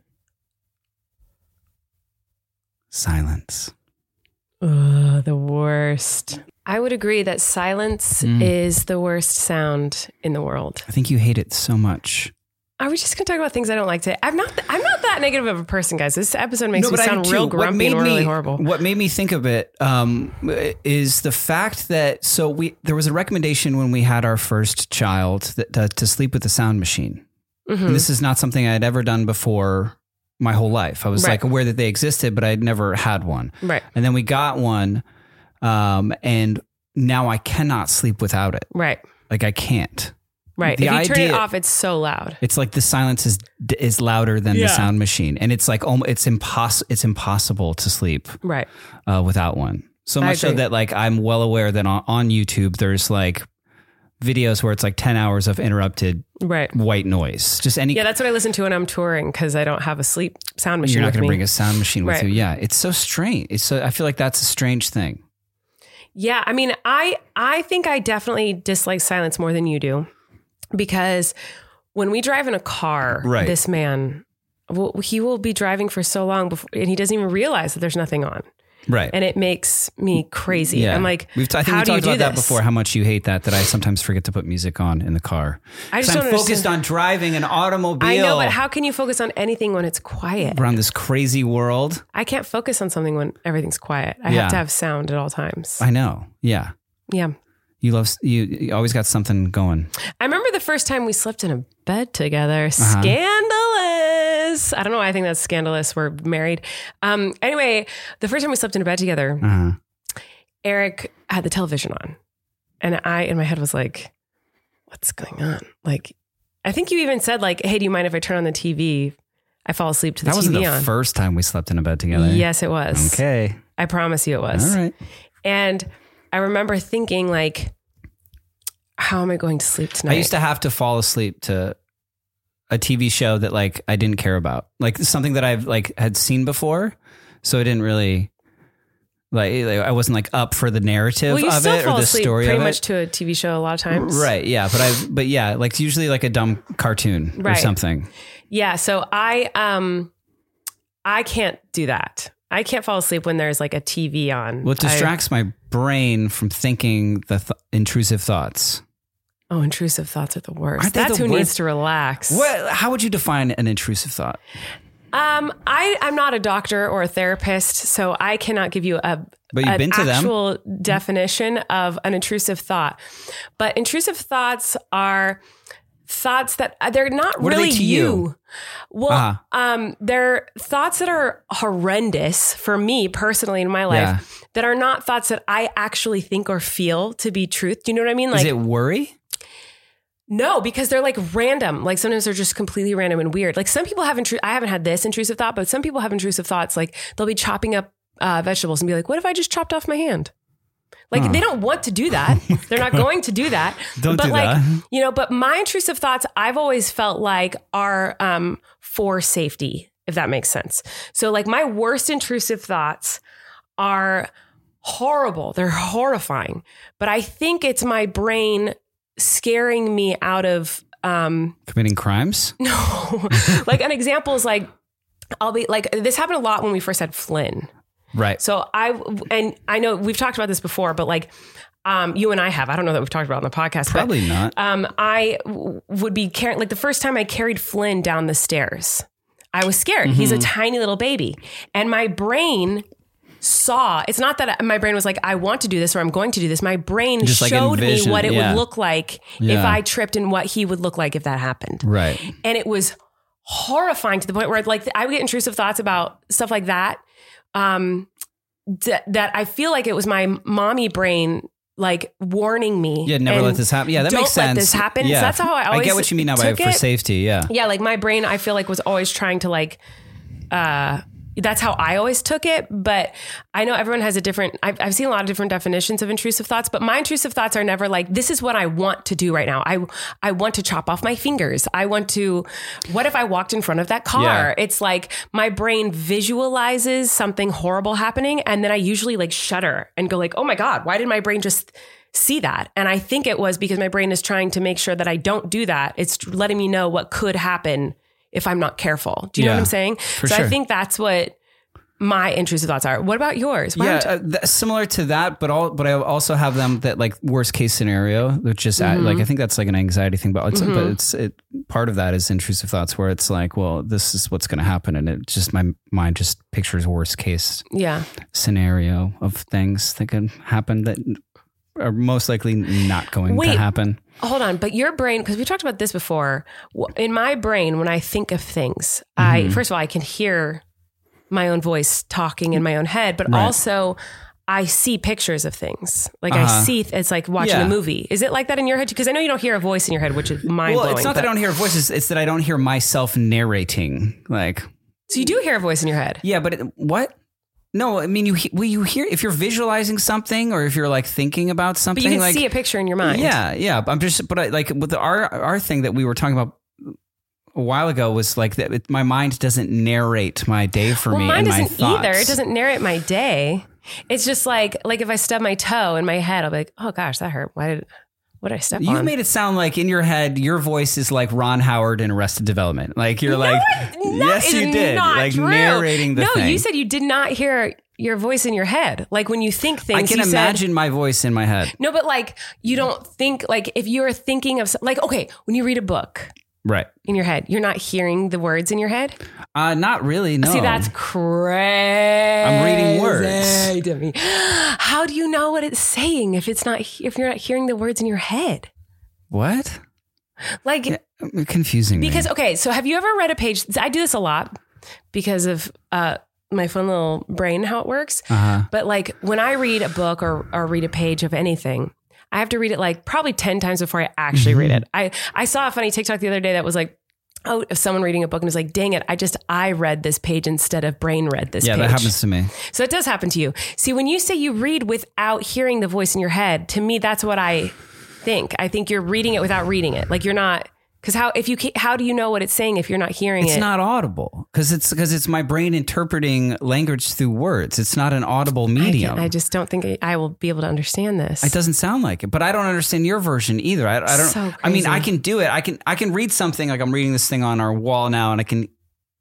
[SPEAKER 3] Silence.
[SPEAKER 2] Ugh, the worst. I would agree that silence
[SPEAKER 3] Mm.
[SPEAKER 2] is the worst sound in the world.
[SPEAKER 3] I think you hate it so much.
[SPEAKER 2] Are we just going to talk about things I don't like today? I'm not. Th- I'm not that negative of a person, guys. This episode makes me
[SPEAKER 3] but I
[SPEAKER 2] sound
[SPEAKER 3] do
[SPEAKER 2] real
[SPEAKER 3] too. What
[SPEAKER 2] grumpy
[SPEAKER 3] made
[SPEAKER 2] and really
[SPEAKER 3] me-
[SPEAKER 2] horrible.
[SPEAKER 3] What made me think of it um, is the fact that so we there was a recommendation when we had our first child that, uh, to sleep with the sound machine.
[SPEAKER 2] Mhm.
[SPEAKER 3] And this is not something I had ever done before my whole life. I was
[SPEAKER 2] Right.
[SPEAKER 3] like aware that they existed, but I'd never had one.
[SPEAKER 2] Right.
[SPEAKER 3] And then we got one, um, and now I cannot sleep without it.
[SPEAKER 2] Right.
[SPEAKER 3] Like I can't.
[SPEAKER 2] Right.
[SPEAKER 3] The
[SPEAKER 2] if you turn it
[SPEAKER 3] idea-
[SPEAKER 2] off, it's so loud.
[SPEAKER 3] It's like the silence is is louder than
[SPEAKER 2] Yeah.
[SPEAKER 3] the sound machine, and it's like almo- it's impossible. It's impossible to sleep
[SPEAKER 2] Right.
[SPEAKER 3] uh, without one. So
[SPEAKER 2] I
[SPEAKER 3] much so
[SPEAKER 2] agree.
[SPEAKER 3] that like I'm well aware that on, on YouTube there's like videos where it's like ten hours of interrupted
[SPEAKER 2] Right.
[SPEAKER 3] white noise. Just any.
[SPEAKER 2] Yeah, that's what I listen to when I'm touring because I don't have a sleep sound machine.
[SPEAKER 3] You're not
[SPEAKER 2] with
[SPEAKER 3] going to
[SPEAKER 2] me.
[SPEAKER 3] bring a sound machine with
[SPEAKER 2] Right.
[SPEAKER 3] you. Yeah, it's so strange. It's so I feel like that's a strange thing.
[SPEAKER 2] Yeah, I mean, I I think I definitely dislike silence more than you do because when we drive in a car,
[SPEAKER 3] Right.
[SPEAKER 2] this man, will, he will be driving for so long before, and he doesn't even realize that there's nothing on,
[SPEAKER 3] Right.
[SPEAKER 2] and it makes me crazy.
[SPEAKER 3] yeah.
[SPEAKER 2] I'm like,
[SPEAKER 3] we've t- I think
[SPEAKER 2] how
[SPEAKER 3] we
[SPEAKER 2] do you
[SPEAKER 3] talked
[SPEAKER 2] do
[SPEAKER 3] about that
[SPEAKER 2] this?
[SPEAKER 3] before. How much you hate that. That I sometimes forget to put music on in the car.
[SPEAKER 2] I just
[SPEAKER 3] 'Cause
[SPEAKER 2] don't
[SPEAKER 3] I'm focused
[SPEAKER 2] understand.
[SPEAKER 3] on driving an automobile.
[SPEAKER 2] I know, but how can you focus on anything when it's quiet?
[SPEAKER 3] around this crazy world.
[SPEAKER 2] I can't focus on something when everything's quiet. I
[SPEAKER 3] Yeah.
[SPEAKER 2] have to have sound at all times.
[SPEAKER 3] I know. Yeah.
[SPEAKER 2] Yeah.
[SPEAKER 3] You love you, you always got something going.
[SPEAKER 2] I remember the first time we slept in a bed together.
[SPEAKER 3] Uh-huh.
[SPEAKER 2] Scandalous. I don't know why I think that's scandalous. We're married. Um, anyway, the first time we slept in a bed together,
[SPEAKER 3] Uh-huh.
[SPEAKER 2] Eric had the television on. And I, in my head, was like, what's going on? Like, I think you even said like, hey, do you mind if I turn on the T V? I fall asleep to the
[SPEAKER 3] that
[SPEAKER 2] T V
[SPEAKER 3] wasn't the
[SPEAKER 2] on.
[SPEAKER 3] first time we slept in a bed together.
[SPEAKER 2] Yes, it was.
[SPEAKER 3] Okay.
[SPEAKER 2] I promise you it was.
[SPEAKER 3] All right.
[SPEAKER 2] And I remember thinking like, how am I going to sleep tonight?
[SPEAKER 3] I used to have to fall asleep to a T V show that like I didn't care about, like something that I've like had seen before. So I didn't really like, I wasn't like up for the narrative
[SPEAKER 2] well, you
[SPEAKER 3] of
[SPEAKER 2] still
[SPEAKER 3] it
[SPEAKER 2] fall
[SPEAKER 3] or the
[SPEAKER 2] asleep
[SPEAKER 3] story
[SPEAKER 2] pretty
[SPEAKER 3] of
[SPEAKER 2] much
[SPEAKER 3] it.
[SPEAKER 2] to a T V show a lot of times.
[SPEAKER 3] Right. Yeah. But I, but yeah, like usually like a dumb cartoon
[SPEAKER 2] Right.
[SPEAKER 3] or something.
[SPEAKER 2] Yeah. So I, um, I can't do that. I can't fall asleep when there's like a T V on.
[SPEAKER 3] Well, it distracts I, my brain from thinking the th- intrusive thoughts.
[SPEAKER 2] Oh, intrusive thoughts are the worst.
[SPEAKER 3] Aren't they
[SPEAKER 2] That's
[SPEAKER 3] the
[SPEAKER 2] who
[SPEAKER 3] worst?
[SPEAKER 2] needs to relax.
[SPEAKER 3] What? How would you define an intrusive thought?
[SPEAKER 2] Um, I, I'm not a doctor or a therapist, so I cannot give you a
[SPEAKER 3] But you've
[SPEAKER 2] an
[SPEAKER 3] been to them.
[SPEAKER 2] actual definition of an intrusive thought. But intrusive thoughts are thoughts that they're not
[SPEAKER 3] What are they
[SPEAKER 2] really
[SPEAKER 3] to
[SPEAKER 2] you.
[SPEAKER 3] you?
[SPEAKER 2] Well,
[SPEAKER 3] Uh-huh.
[SPEAKER 2] um, they're thoughts that are horrendous for me personally in my life
[SPEAKER 3] Yeah.
[SPEAKER 2] that are not thoughts that I actually think or feel to be truth. Do you know what I mean?
[SPEAKER 3] Is
[SPEAKER 2] Like,
[SPEAKER 3] it worry?
[SPEAKER 2] no, because they're like random. Like sometimes they're just completely random and weird. Like some people have intru- I haven't had this intrusive thought, but some people have intrusive thoughts. Like they'll be chopping up uh, vegetables and be like, what if I just chopped off my hand? Like
[SPEAKER 3] Huh.
[SPEAKER 2] they don't want to do that. They're not going to do that.
[SPEAKER 3] Don't
[SPEAKER 2] but
[SPEAKER 3] do
[SPEAKER 2] like,
[SPEAKER 3] that.
[SPEAKER 2] you know, but my intrusive thoughts, I've always felt like are um, for safety, if that makes sense. So like my worst intrusive thoughts are horrible. They're horrifying, but I think it's my brain scaring me out of, um,
[SPEAKER 3] Committing crimes?
[SPEAKER 2] no, like an example is like, I'll be like, this happened a lot when we first had Flynn.
[SPEAKER 3] Right.
[SPEAKER 2] So I, and I know we've talked about this before, but like, um, you and I have, I don't know that we've talked about it on the podcast.
[SPEAKER 3] Probably
[SPEAKER 2] but,
[SPEAKER 3] not.
[SPEAKER 2] Um, I w- would be carrying, like the first time I carried Flynn down the stairs, I was scared.
[SPEAKER 3] Mm-hmm.
[SPEAKER 2] He's a tiny little baby. And my brain saw, it's not that my brain was like, I want to do this or I'm going to do this. My brain
[SPEAKER 3] Just, like,
[SPEAKER 2] showed
[SPEAKER 3] envision-
[SPEAKER 2] me what it
[SPEAKER 3] yeah.
[SPEAKER 2] would look like if
[SPEAKER 3] Yeah.
[SPEAKER 2] I tripped and what he would look like if that happened.
[SPEAKER 3] Right.
[SPEAKER 2] And it was horrifying to the point where like I would get intrusive thoughts about stuff like that. Um, d- that I feel like it was my mommy brain like warning me.
[SPEAKER 3] Yeah, never
[SPEAKER 2] and
[SPEAKER 3] let this happen. Yeah, that
[SPEAKER 2] don't
[SPEAKER 3] makes sense.
[SPEAKER 2] let this happen.
[SPEAKER 3] Yeah.
[SPEAKER 2] So that's how I always
[SPEAKER 3] I get what you mean now by
[SPEAKER 2] took
[SPEAKER 3] for
[SPEAKER 2] it.
[SPEAKER 3] safety. Yeah.
[SPEAKER 2] Yeah, like my brain, I feel like was always trying to like, uh, that's how I always took it. But I know everyone has a different, I've, I've seen a lot of different definitions of intrusive thoughts, but my intrusive thoughts are never like, this is what I want to do right now. I, I want to chop off my fingers. I want to, what if I walked in front of that car?
[SPEAKER 3] Yeah.
[SPEAKER 2] It's like my brain visualizes something horrible happening. And then I usually like shudder and go like, oh my God, why did my brain just see that? And I think it was because my brain is trying to make sure that I don't do that. It's letting me know what could happen if I'm not careful. Do you know
[SPEAKER 3] Yeah,
[SPEAKER 2] what I'm saying?
[SPEAKER 3] for
[SPEAKER 2] so
[SPEAKER 3] sure.
[SPEAKER 2] I think that's what my intrusive thoughts are. What about yours? Why
[SPEAKER 3] Yeah,
[SPEAKER 2] don't you-
[SPEAKER 3] uh, th- similar to that, but all, but I also have them that like worst case scenario, which is uh, like I think that's like an anxiety thing, but it's but it's it part of that is intrusive thoughts where it's like, well, this is what's going to happen, and it just my mind just pictures worst case
[SPEAKER 2] yeah.
[SPEAKER 3] scenario of things that could happen that are most likely not going
[SPEAKER 2] Wait.
[SPEAKER 3] to happen.
[SPEAKER 2] Hold on, but your brain, because we talked about this before. w- In my brain, when I think of things,
[SPEAKER 3] Mm-hmm.
[SPEAKER 2] I first of all I can hear my own voice talking in my own head, but
[SPEAKER 3] Right.
[SPEAKER 2] also I see pictures of things. Like
[SPEAKER 3] Uh-huh.
[SPEAKER 2] I see, it's like watching
[SPEAKER 3] Yeah.
[SPEAKER 2] a movie. Is it like that in your head? Because I know you don't hear a voice in your head, which is mind blowing.
[SPEAKER 3] Well, it's not that I don't hear voices; it's that I don't hear myself narrating. Like,
[SPEAKER 2] So you do hear a voice in your head.
[SPEAKER 3] yeah, but it, what? No, I mean, you he- well, you hear if you're visualizing something or if you're like thinking about something.
[SPEAKER 2] But you can
[SPEAKER 3] like,
[SPEAKER 2] see a picture in your mind.
[SPEAKER 3] Yeah, yeah. I'm just, but I, like with the, our our thing that we were talking about a while ago was like that. It, my mind doesn't narrate my day for
[SPEAKER 2] Well,
[SPEAKER 3] me.
[SPEAKER 2] mine
[SPEAKER 3] and my
[SPEAKER 2] doesn't
[SPEAKER 3] thoughts.
[SPEAKER 2] either. It doesn't narrate my day. It's just like like if I stub my toe in my head, I'll be like, oh gosh, that hurt. Why did what did I step
[SPEAKER 3] You
[SPEAKER 2] on?
[SPEAKER 3] made it sound like in your head, your voice is like Ron Howard in Arrested Development. Like you're like,
[SPEAKER 2] No,
[SPEAKER 3] yes,
[SPEAKER 2] it's
[SPEAKER 3] you did.
[SPEAKER 2] not
[SPEAKER 3] Like
[SPEAKER 2] true.
[SPEAKER 3] narrating the
[SPEAKER 2] no,
[SPEAKER 3] thing.
[SPEAKER 2] you said you did not hear your voice in your head. Like when you think things,
[SPEAKER 3] I can
[SPEAKER 2] you said-
[SPEAKER 3] imagine my voice in my head.
[SPEAKER 2] no, but like you don't think like if you're thinking of like okay, when you read a book
[SPEAKER 3] Right.
[SPEAKER 2] in your head, you're not hearing the words in your head.
[SPEAKER 3] Uh, not really. No.
[SPEAKER 2] See, that's crazy.
[SPEAKER 3] I'm reading words.
[SPEAKER 2] to me. How do you know what it's saying if it's not if you're not hearing the words in your head?
[SPEAKER 3] What?
[SPEAKER 2] Like
[SPEAKER 3] Yeah, confusing me.
[SPEAKER 2] because okay, so have you ever read a page? I do this a lot because of uh, my fun little brain how it works.
[SPEAKER 3] Uh-huh.
[SPEAKER 2] But like when I read a book or or read a page of anything, I have to read it like probably ten times before I actually
[SPEAKER 3] Mm-hmm.
[SPEAKER 2] read it. I, I saw a funny TikTok the other day that was like, oh, someone reading a book and was like, dang it, I just, I read this page instead of brain read this
[SPEAKER 3] Yeah,
[SPEAKER 2] page.
[SPEAKER 3] that happens to me.
[SPEAKER 2] So it does happen to you. See, when you say you read without hearing the voice in your head, to me, that's what I think. I think you're reading it without reading it. Like you're not, because how, if you, ca- how do you know what it's saying if you're not hearing
[SPEAKER 3] It's
[SPEAKER 2] it?
[SPEAKER 3] not audible because it's because it's my brain interpreting language through words. It's not an audible
[SPEAKER 2] I,
[SPEAKER 3] medium.
[SPEAKER 2] can't- I just don't think I will be able to understand this.
[SPEAKER 3] It doesn't sound like it, but I don't understand your version either. I, I don't.
[SPEAKER 2] So
[SPEAKER 3] I mean,
[SPEAKER 2] crazy.
[SPEAKER 3] I can do it. I can. I can read something like I'm reading this thing on our wall now, and I can.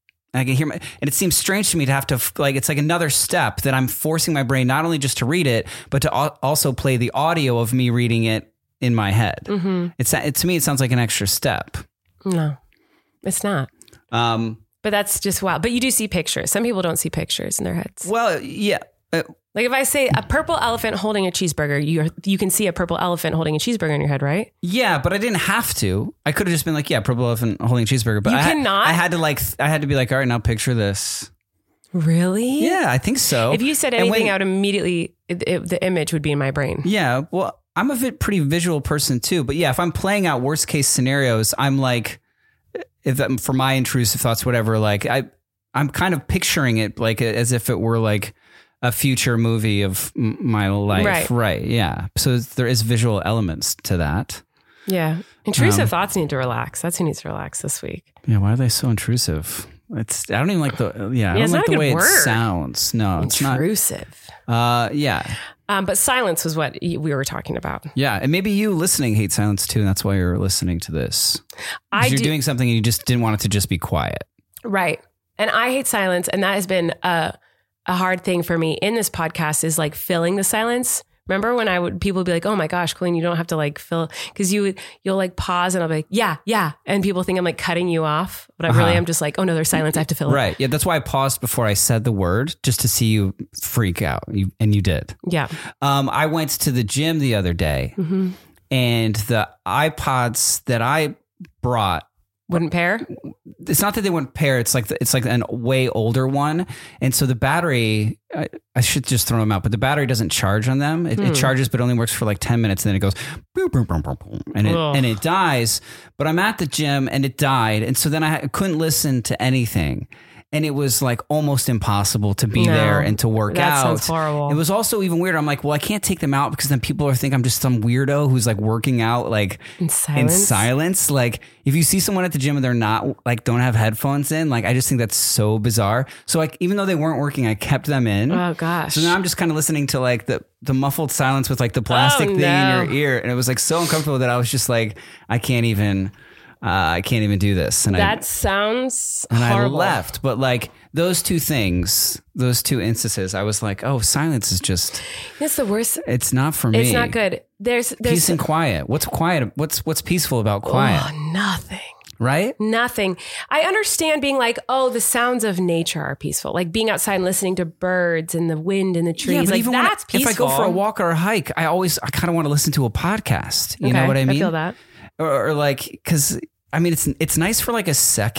[SPEAKER 3] I can hear my, and it seems strange to me to have to like. It's like another step that I'm forcing my brain not only just to read it, but to al- also play the audio of me reading it in my head.
[SPEAKER 2] Mm-hmm.
[SPEAKER 3] It's it, to me, it sounds like an extra step.
[SPEAKER 2] No, it's not.
[SPEAKER 3] Um.
[SPEAKER 2] But that's just wild. But you do see pictures. Some people don't see pictures in their heads.
[SPEAKER 3] Well, yeah. Uh,
[SPEAKER 2] Like if I say a purple elephant holding a cheeseburger, you you can see a purple elephant holding a cheeseburger in your head, right?
[SPEAKER 3] Yeah, but I didn't have to. I could have just been like, yeah, purple elephant holding a cheeseburger. But
[SPEAKER 2] You
[SPEAKER 3] I had-
[SPEAKER 2] cannot?
[SPEAKER 3] I had to like, I had to be like, all right, now picture this.
[SPEAKER 2] Really?
[SPEAKER 3] Yeah, I think so.
[SPEAKER 2] If you said
[SPEAKER 3] And
[SPEAKER 2] anything,
[SPEAKER 3] when-
[SPEAKER 2] I would immediately, it, it- the image would be in my brain.
[SPEAKER 3] Yeah, well, I'm a vi- pretty visual person too. But yeah, if I'm playing out worst case scenarios, I'm like, if that, for my intrusive thoughts, whatever, like I, I'm kind of picturing it like as if it were like a future movie of m- my life.
[SPEAKER 2] Right.
[SPEAKER 3] Right. Yeah. So there is visual elements to that.
[SPEAKER 2] Yeah. Intrusive
[SPEAKER 3] Um,
[SPEAKER 2] thoughts need to relax. That's who needs to relax this week.
[SPEAKER 3] Yeah. Why are they so intrusive? It's, I don't even like the, yeah, I
[SPEAKER 2] Yeah, it's
[SPEAKER 3] don't
[SPEAKER 2] not
[SPEAKER 3] like
[SPEAKER 2] a
[SPEAKER 3] the
[SPEAKER 2] good
[SPEAKER 3] way
[SPEAKER 2] word.
[SPEAKER 3] it sounds. No, it's not.
[SPEAKER 2] Intrusive.
[SPEAKER 3] Uh, yeah.
[SPEAKER 2] Um, but silence was what y- we were talking about.
[SPEAKER 3] Yeah. And maybe you listening hate silence too. And that's why you're listening to this.
[SPEAKER 2] I
[SPEAKER 3] 'Cause you're
[SPEAKER 2] do-
[SPEAKER 3] doing something and you just didn't want it to just be quiet.
[SPEAKER 2] Right. And I hate silence. And that has been a, a hard thing for me in this podcast is like filling the silence. Remember when I would, people would be like, oh my gosh, Colleen, you don't have to like fill, cause you would, you'll like pause and I'll be like, yeah, yeah. And people think I'm like cutting you off, but I really
[SPEAKER 3] Uh-huh.
[SPEAKER 2] am just like, oh no, there's silence. I have to fill it.
[SPEAKER 3] Right. Yeah. That's why I paused before I said the word just to see you freak out. You, and you did.
[SPEAKER 2] Yeah.
[SPEAKER 3] Um, I went to the gym the other day
[SPEAKER 2] Mm-hmm.
[SPEAKER 3] and the iPods that I brought,
[SPEAKER 2] Wouldn't pair.
[SPEAKER 3] it's not that they wouldn't pair. It's like, the, it's like an way older one. And so the battery, I, I should just throw them out, but the battery doesn't charge on them. It,
[SPEAKER 2] Hmm.
[SPEAKER 3] it charges, but only works for like ten minutes. And then it goes boom, boom, boom, boom, boom, and it,
[SPEAKER 2] Ugh.
[SPEAKER 3] and it dies. But I'm at the gym and it died. And so then I couldn't listen to anything. And it was like almost impossible to be
[SPEAKER 2] No,
[SPEAKER 3] there and to work
[SPEAKER 2] that
[SPEAKER 3] out.
[SPEAKER 2] sounds horrible.
[SPEAKER 3] It was also even weird. I'm like, well, I can't take them out because then people are think I'm just some weirdo who's like working out like
[SPEAKER 2] In
[SPEAKER 3] in
[SPEAKER 2] silence.
[SPEAKER 3] silence. Like if you see someone at the gym and they're not like don't have headphones in, like I just think that's so bizarre. So like even though they weren't working, I kept them in.
[SPEAKER 2] Oh gosh.
[SPEAKER 3] So now I'm just kind of listening to like the the muffled silence with like the plastic
[SPEAKER 2] Oh,
[SPEAKER 3] thing
[SPEAKER 2] no.
[SPEAKER 3] in your ear, and it was like so uncomfortable that I was just like, I can't even, uh, I can't even do this. And I
[SPEAKER 2] that sounds
[SPEAKER 3] and
[SPEAKER 2] horrible.
[SPEAKER 3] I left. But like those two things, those two instances, I was like, oh, silence is just,
[SPEAKER 2] It's the worst.
[SPEAKER 3] it's not for me.
[SPEAKER 2] It's not good. There's there's
[SPEAKER 3] Peace and quiet. What's quiet? What's what's peaceful about quiet?
[SPEAKER 2] Oh, nothing.
[SPEAKER 3] Right?
[SPEAKER 2] Nothing. I understand being like, oh, the sounds of nature are peaceful. Like being outside and listening to birds and the wind in the trees.
[SPEAKER 3] but
[SPEAKER 2] like
[SPEAKER 3] even when I-
[SPEAKER 2] that's peaceful.
[SPEAKER 3] if I go for a walk or a hike, I always I kind of want to listen to a podcast. You
[SPEAKER 2] Okay,
[SPEAKER 3] know what I mean?
[SPEAKER 2] I feel that.
[SPEAKER 3] Or, or like because I mean it's it's nice for like a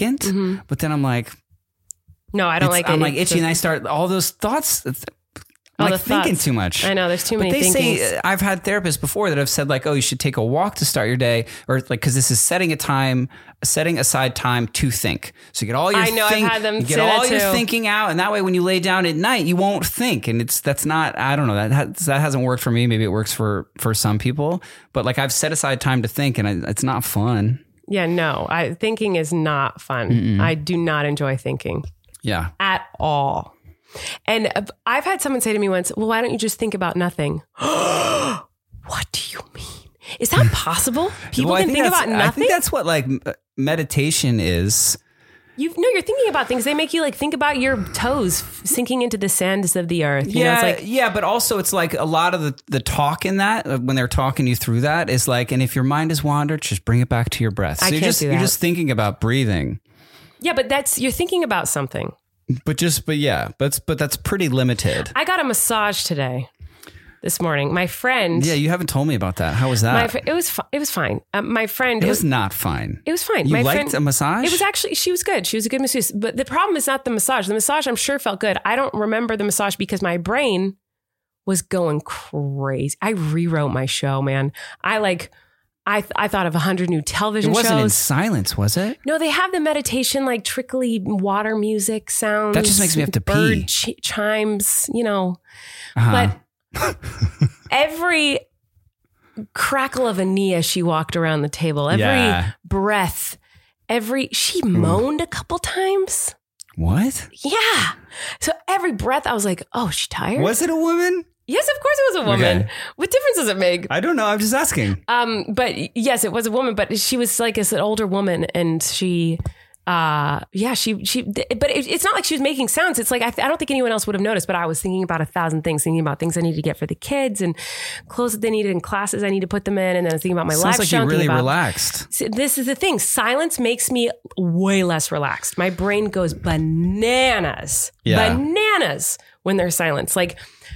[SPEAKER 3] 2nd but then I'm like
[SPEAKER 2] No, I don't
[SPEAKER 3] it's-
[SPEAKER 2] like
[SPEAKER 3] I'm
[SPEAKER 2] it.
[SPEAKER 3] like
[SPEAKER 2] It's
[SPEAKER 3] itchy and I
[SPEAKER 2] just-
[SPEAKER 3] start all those thoughts. I'm
[SPEAKER 2] all
[SPEAKER 3] like
[SPEAKER 2] the
[SPEAKER 3] thinking
[SPEAKER 2] thoughts.
[SPEAKER 3] too much.
[SPEAKER 2] I know there's too
[SPEAKER 3] But
[SPEAKER 2] many
[SPEAKER 3] they
[SPEAKER 2] thinkings.
[SPEAKER 3] say uh, I've had therapists before that have said like, oh, you should take a walk to start your day, or like because this is setting a time, setting aside time to think. So you get all your
[SPEAKER 2] I know, I've
[SPEAKER 3] think,
[SPEAKER 2] had them
[SPEAKER 3] you get
[SPEAKER 2] say
[SPEAKER 3] all
[SPEAKER 2] that
[SPEAKER 3] your
[SPEAKER 2] too.
[SPEAKER 3] thinking out, and that way when you lay down at night, you won't think. And it's that's not I don't know that has, that hasn't worked for me. Maybe it works for for some people, but like I've set aside time to think, and I, it's not fun.
[SPEAKER 2] yeah, no, I thinking is not fun. I do not enjoy thinking
[SPEAKER 3] Yeah.
[SPEAKER 2] at all. And uh, I've had someone say to me once, well, why don't you just think about nothing? What do you mean? Is that possible? People
[SPEAKER 3] Well, I
[SPEAKER 2] can think
[SPEAKER 3] that's-
[SPEAKER 2] about
[SPEAKER 3] I
[SPEAKER 2] nothing?
[SPEAKER 3] think that's what like m- meditation is.
[SPEAKER 2] You no, you're thinking about things. They make you like think about your toes f- sinking into the sands of the earth. You know,
[SPEAKER 3] yeah,
[SPEAKER 2] it's like
[SPEAKER 3] yeah, but also it's like a lot of the, the talk in that uh, when they're talking you through that is like, and if your mind has wandered, just bring it back to your breath. So
[SPEAKER 2] I
[SPEAKER 3] you're
[SPEAKER 2] can't
[SPEAKER 3] just
[SPEAKER 2] do
[SPEAKER 3] you're
[SPEAKER 2] that.
[SPEAKER 3] just thinking about breathing,
[SPEAKER 2] yeah, but that's you're thinking about something.
[SPEAKER 3] but just but yeah, but but that's pretty limited.
[SPEAKER 2] I got a massage today, this morning. My friend,
[SPEAKER 3] Yeah, you haven't told me about that. How was
[SPEAKER 2] my
[SPEAKER 3] that?
[SPEAKER 2] fr- it was fi- it was fine. Um, my friend,
[SPEAKER 3] It was not fine.
[SPEAKER 2] It was fine.
[SPEAKER 3] You
[SPEAKER 2] My
[SPEAKER 3] liked
[SPEAKER 2] friend,
[SPEAKER 3] a massage?
[SPEAKER 2] It was actually, she was good. She was a good masseuse. But the problem is not the massage. The massage, I'm sure, felt good. I don't remember the massage because my brain was going crazy. I rewrote my show, man. I like, I th- I thought of a hundred new television
[SPEAKER 3] It wasn't
[SPEAKER 2] shows.
[SPEAKER 3] in silence, was it?
[SPEAKER 2] No, they have the meditation, like trickly water music sounds.
[SPEAKER 3] That just makes me have to
[SPEAKER 2] bird
[SPEAKER 3] pee.
[SPEAKER 2] Ch- chimes, you know.
[SPEAKER 3] Uh-huh.
[SPEAKER 2] But every crackle of a knee as she walked around the table, every
[SPEAKER 3] Yeah.
[SPEAKER 2] breath, every, she moaned a couple times.
[SPEAKER 3] What?
[SPEAKER 2] Yeah. So every breath, I was like, oh, is she tired?
[SPEAKER 3] Was it a woman?
[SPEAKER 2] Yes, of course it was a woman.
[SPEAKER 3] Okay.
[SPEAKER 2] What difference does it make?
[SPEAKER 3] I don't know. I'm just asking.
[SPEAKER 2] Um, but yes, it was a woman, but she was like an older woman, and she, uh, yeah, she, she, but it, it's not like she was making sounds. It's like, I, I don't think anyone else would have noticed, but I was thinking about a thousand things, thinking about things I need to get for the kids and clothes that they needed and classes I need to put them in. And then I was thinking about my
[SPEAKER 3] Sounds
[SPEAKER 2] live
[SPEAKER 3] like
[SPEAKER 2] show.
[SPEAKER 3] you really
[SPEAKER 2] about,
[SPEAKER 3] relaxed.
[SPEAKER 2] See, this is the thing. Silence makes me way less relaxed. My brain goes bananas,
[SPEAKER 3] Yeah.
[SPEAKER 2] bananas when there's silence. Like,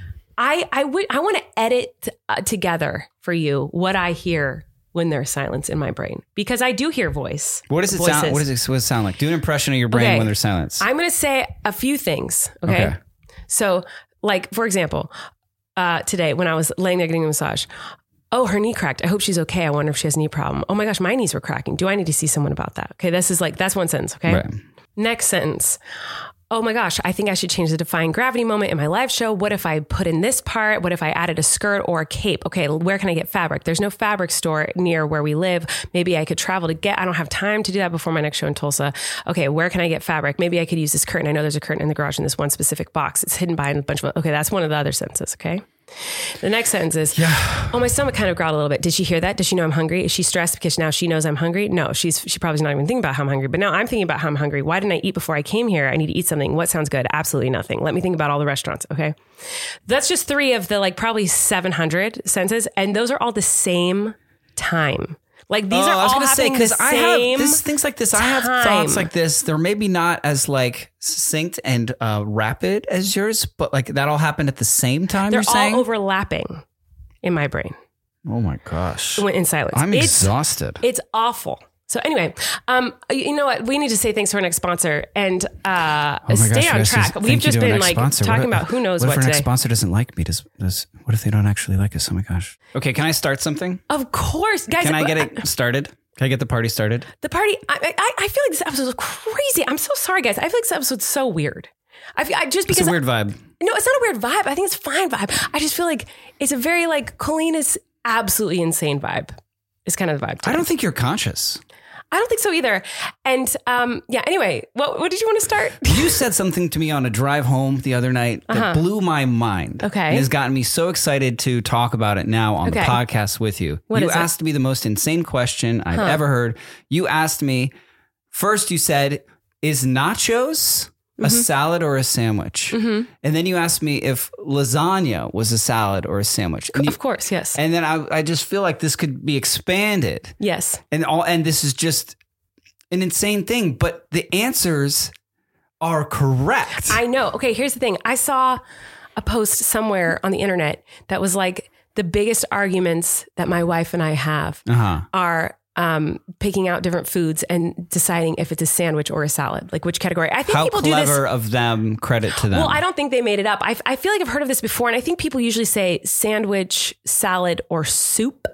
[SPEAKER 2] I I would I want to edit uh, together for you what I hear when there's silence in my brain, because I do hear voice.
[SPEAKER 3] What does it
[SPEAKER 2] voices.
[SPEAKER 3] sound? What does it, what does it sound like? Do an impression of your brain
[SPEAKER 2] Okay.
[SPEAKER 3] when there's silence.
[SPEAKER 2] I'm going to say a few things. Okay.
[SPEAKER 3] Okay.
[SPEAKER 2] So, like, for example, uh, today when I was laying there getting a massage, oh, her knee cracked. I hope she's okay. I wonder if she has a knee problem. Oh my gosh, my knees were cracking. Do I need to see someone about that? Okay. This is like, that's one sentence. Okay.
[SPEAKER 3] Right.
[SPEAKER 2] Next sentence. Oh my gosh, I think I should change the defying gravity moment in my live show. What if I put in this part? What if I added a skirt or a cape? Okay, where can I get fabric? There's no fabric store near where we live. Maybe I could travel to get, I don't have time to do that before my next show in Tulsa. Okay, where can I get fabric? Maybe I could use this curtain. I know there's a curtain in the garage in this one specific box. It's hidden behind a bunch of, okay, that's one of the other sentences, okay? The next sentence is,
[SPEAKER 3] Yeah.
[SPEAKER 2] oh, my stomach kind of growled a little bit. Did she hear that? Does she know I'm hungry? Is she stressed because now she knows I'm hungry? No, she's she probably not even thinking about how I'm hungry. But now I'm thinking about how I'm hungry. Why didn't I eat before I came here? I need to eat something. What sounds good? Absolutely nothing. Let me think about all the restaurants. Okay. That's just three of the like probably seven hundred sentences. And those are all the same time. Like these
[SPEAKER 3] oh,
[SPEAKER 2] are
[SPEAKER 3] I was
[SPEAKER 2] all
[SPEAKER 3] gonna say,
[SPEAKER 2] happening the
[SPEAKER 3] because I have
[SPEAKER 2] same
[SPEAKER 3] this, things like this. I have
[SPEAKER 2] time.
[SPEAKER 3] thoughts like this. They're maybe not as like succinct and uh, rapid as yours, but like that all happened at the same time.
[SPEAKER 2] They're
[SPEAKER 3] you're saying?
[SPEAKER 2] all overlapping in my brain
[SPEAKER 3] Oh my gosh,
[SPEAKER 2] when in silence.
[SPEAKER 3] I'm
[SPEAKER 2] It's-
[SPEAKER 3] exhausted.
[SPEAKER 2] It's awful. So anyway, um, you know what? We need to say thanks to our next sponsor and uh,
[SPEAKER 3] Oh my
[SPEAKER 2] stay
[SPEAKER 3] gosh,
[SPEAKER 2] on
[SPEAKER 3] yes,
[SPEAKER 2] track.
[SPEAKER 3] yes.
[SPEAKER 2] We've
[SPEAKER 3] Thank you
[SPEAKER 2] just
[SPEAKER 3] to our
[SPEAKER 2] been
[SPEAKER 3] next
[SPEAKER 2] like
[SPEAKER 3] sponsor.
[SPEAKER 2] talking
[SPEAKER 3] What-
[SPEAKER 2] about who knows
[SPEAKER 3] what
[SPEAKER 2] what,
[SPEAKER 3] if our next
[SPEAKER 2] today.
[SPEAKER 3] sponsor doesn't like me? Does, does what if they don't actually like us? Oh my gosh. Okay, can I start something?
[SPEAKER 2] Of course, guys.
[SPEAKER 3] Can I get it started? Can I get the party started?
[SPEAKER 2] The party. I, I, I feel like this episode is crazy. I'm so sorry, guys. I feel like this episode's so weird. I, feel, I just
[SPEAKER 3] It's
[SPEAKER 2] because
[SPEAKER 3] a weird vibe.
[SPEAKER 2] no, it's not a weird vibe. I think it's a fine vibe. I just feel like it's a very like Colleen is absolutely insane vibe. It's kind of the vibe.
[SPEAKER 3] I don't think you're conscious.
[SPEAKER 2] I don't think so either. And um, yeah. Anyway, what what did you want to start?
[SPEAKER 3] You said something to me on a drive home the other night that
[SPEAKER 2] Uh-huh.
[SPEAKER 3] blew my mind.
[SPEAKER 2] Okay.
[SPEAKER 3] And has gotten me so excited to talk about it now on
[SPEAKER 2] Okay.
[SPEAKER 3] the podcast with you.
[SPEAKER 2] What
[SPEAKER 3] you
[SPEAKER 2] is it?
[SPEAKER 3] asked me the most insane question I've
[SPEAKER 2] Huh.
[SPEAKER 3] ever heard. You asked me, first you said, is nachos a salad or a sandwich?
[SPEAKER 2] Mm-hmm.
[SPEAKER 3] And then you asked me if lasagna was a salad or a sandwich. And, you,
[SPEAKER 2] Of course, yes,
[SPEAKER 3] and then I, I just feel like this could be expanded.
[SPEAKER 2] yes.
[SPEAKER 3] And all, and this is just an insane thing, but the answers are correct.
[SPEAKER 2] I know. Okay, here's the thing. I saw a post somewhere on the internet that was like the biggest arguments that my wife and I have
[SPEAKER 3] uh-huh.
[SPEAKER 2] are um, picking out different foods and deciding if it's a sandwich or a salad, like which category. I think
[SPEAKER 3] How
[SPEAKER 2] people do this.
[SPEAKER 3] clever of them, credit to them.
[SPEAKER 2] Well, I don't think they made it up. I, I feel like I've heard of this before, and I think people usually say sandwich, salad, or soup.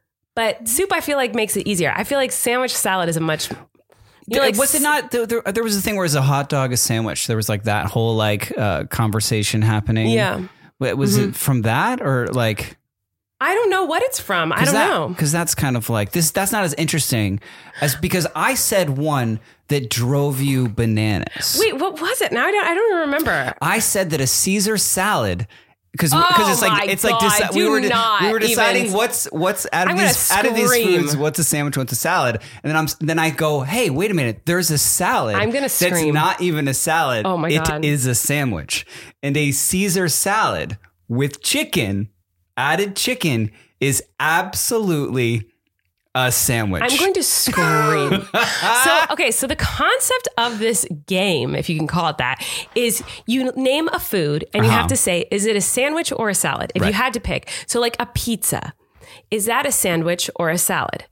[SPEAKER 2] But soup, I feel like makes it easier. I feel like sandwich salad is a much. You know, like
[SPEAKER 3] was it not, there, there, there was a thing where it was a hot dog, a sandwich. There was like that whole like uh, conversation happening.
[SPEAKER 2] Yeah.
[SPEAKER 3] Wa- Was
[SPEAKER 2] Mm-hmm.
[SPEAKER 3] it from that or like?
[SPEAKER 2] I don't know what it's from. I don't know.
[SPEAKER 3] Because that's kind of like this. That's not as interesting as because I said one that drove you bananas.
[SPEAKER 2] Wait, what was it? Now I don't. I don't even remember.
[SPEAKER 3] I said that a Caesar salad. Because
[SPEAKER 2] Oh
[SPEAKER 3] it's like
[SPEAKER 2] my
[SPEAKER 3] it's like
[SPEAKER 2] God,
[SPEAKER 3] deci- we
[SPEAKER 2] do
[SPEAKER 3] were de-
[SPEAKER 2] not
[SPEAKER 3] we were deciding
[SPEAKER 2] even-
[SPEAKER 3] what's what's out of
[SPEAKER 2] I'm gonna
[SPEAKER 3] these out of these
[SPEAKER 2] scream.
[SPEAKER 3] foods what's a sandwich, what's a salad, and then I'm then I go, hey, wait a minute, there's a salad.
[SPEAKER 2] I'm gonna
[SPEAKER 3] That's
[SPEAKER 2] scream.
[SPEAKER 3] not even a salad.
[SPEAKER 2] Oh my God.
[SPEAKER 3] It is a sandwich, and a Caesar salad with chicken, added chicken, is absolutely a sandwich.
[SPEAKER 2] I'm going to scream. so, okay, so the concept of this game, if you can call it that, is you name a food and you
[SPEAKER 3] Uh-huh.
[SPEAKER 2] have to say, is it a sandwich or a salad? If
[SPEAKER 3] Right.
[SPEAKER 2] you had to pick. So, like a pizza, is that a sandwich or a salad?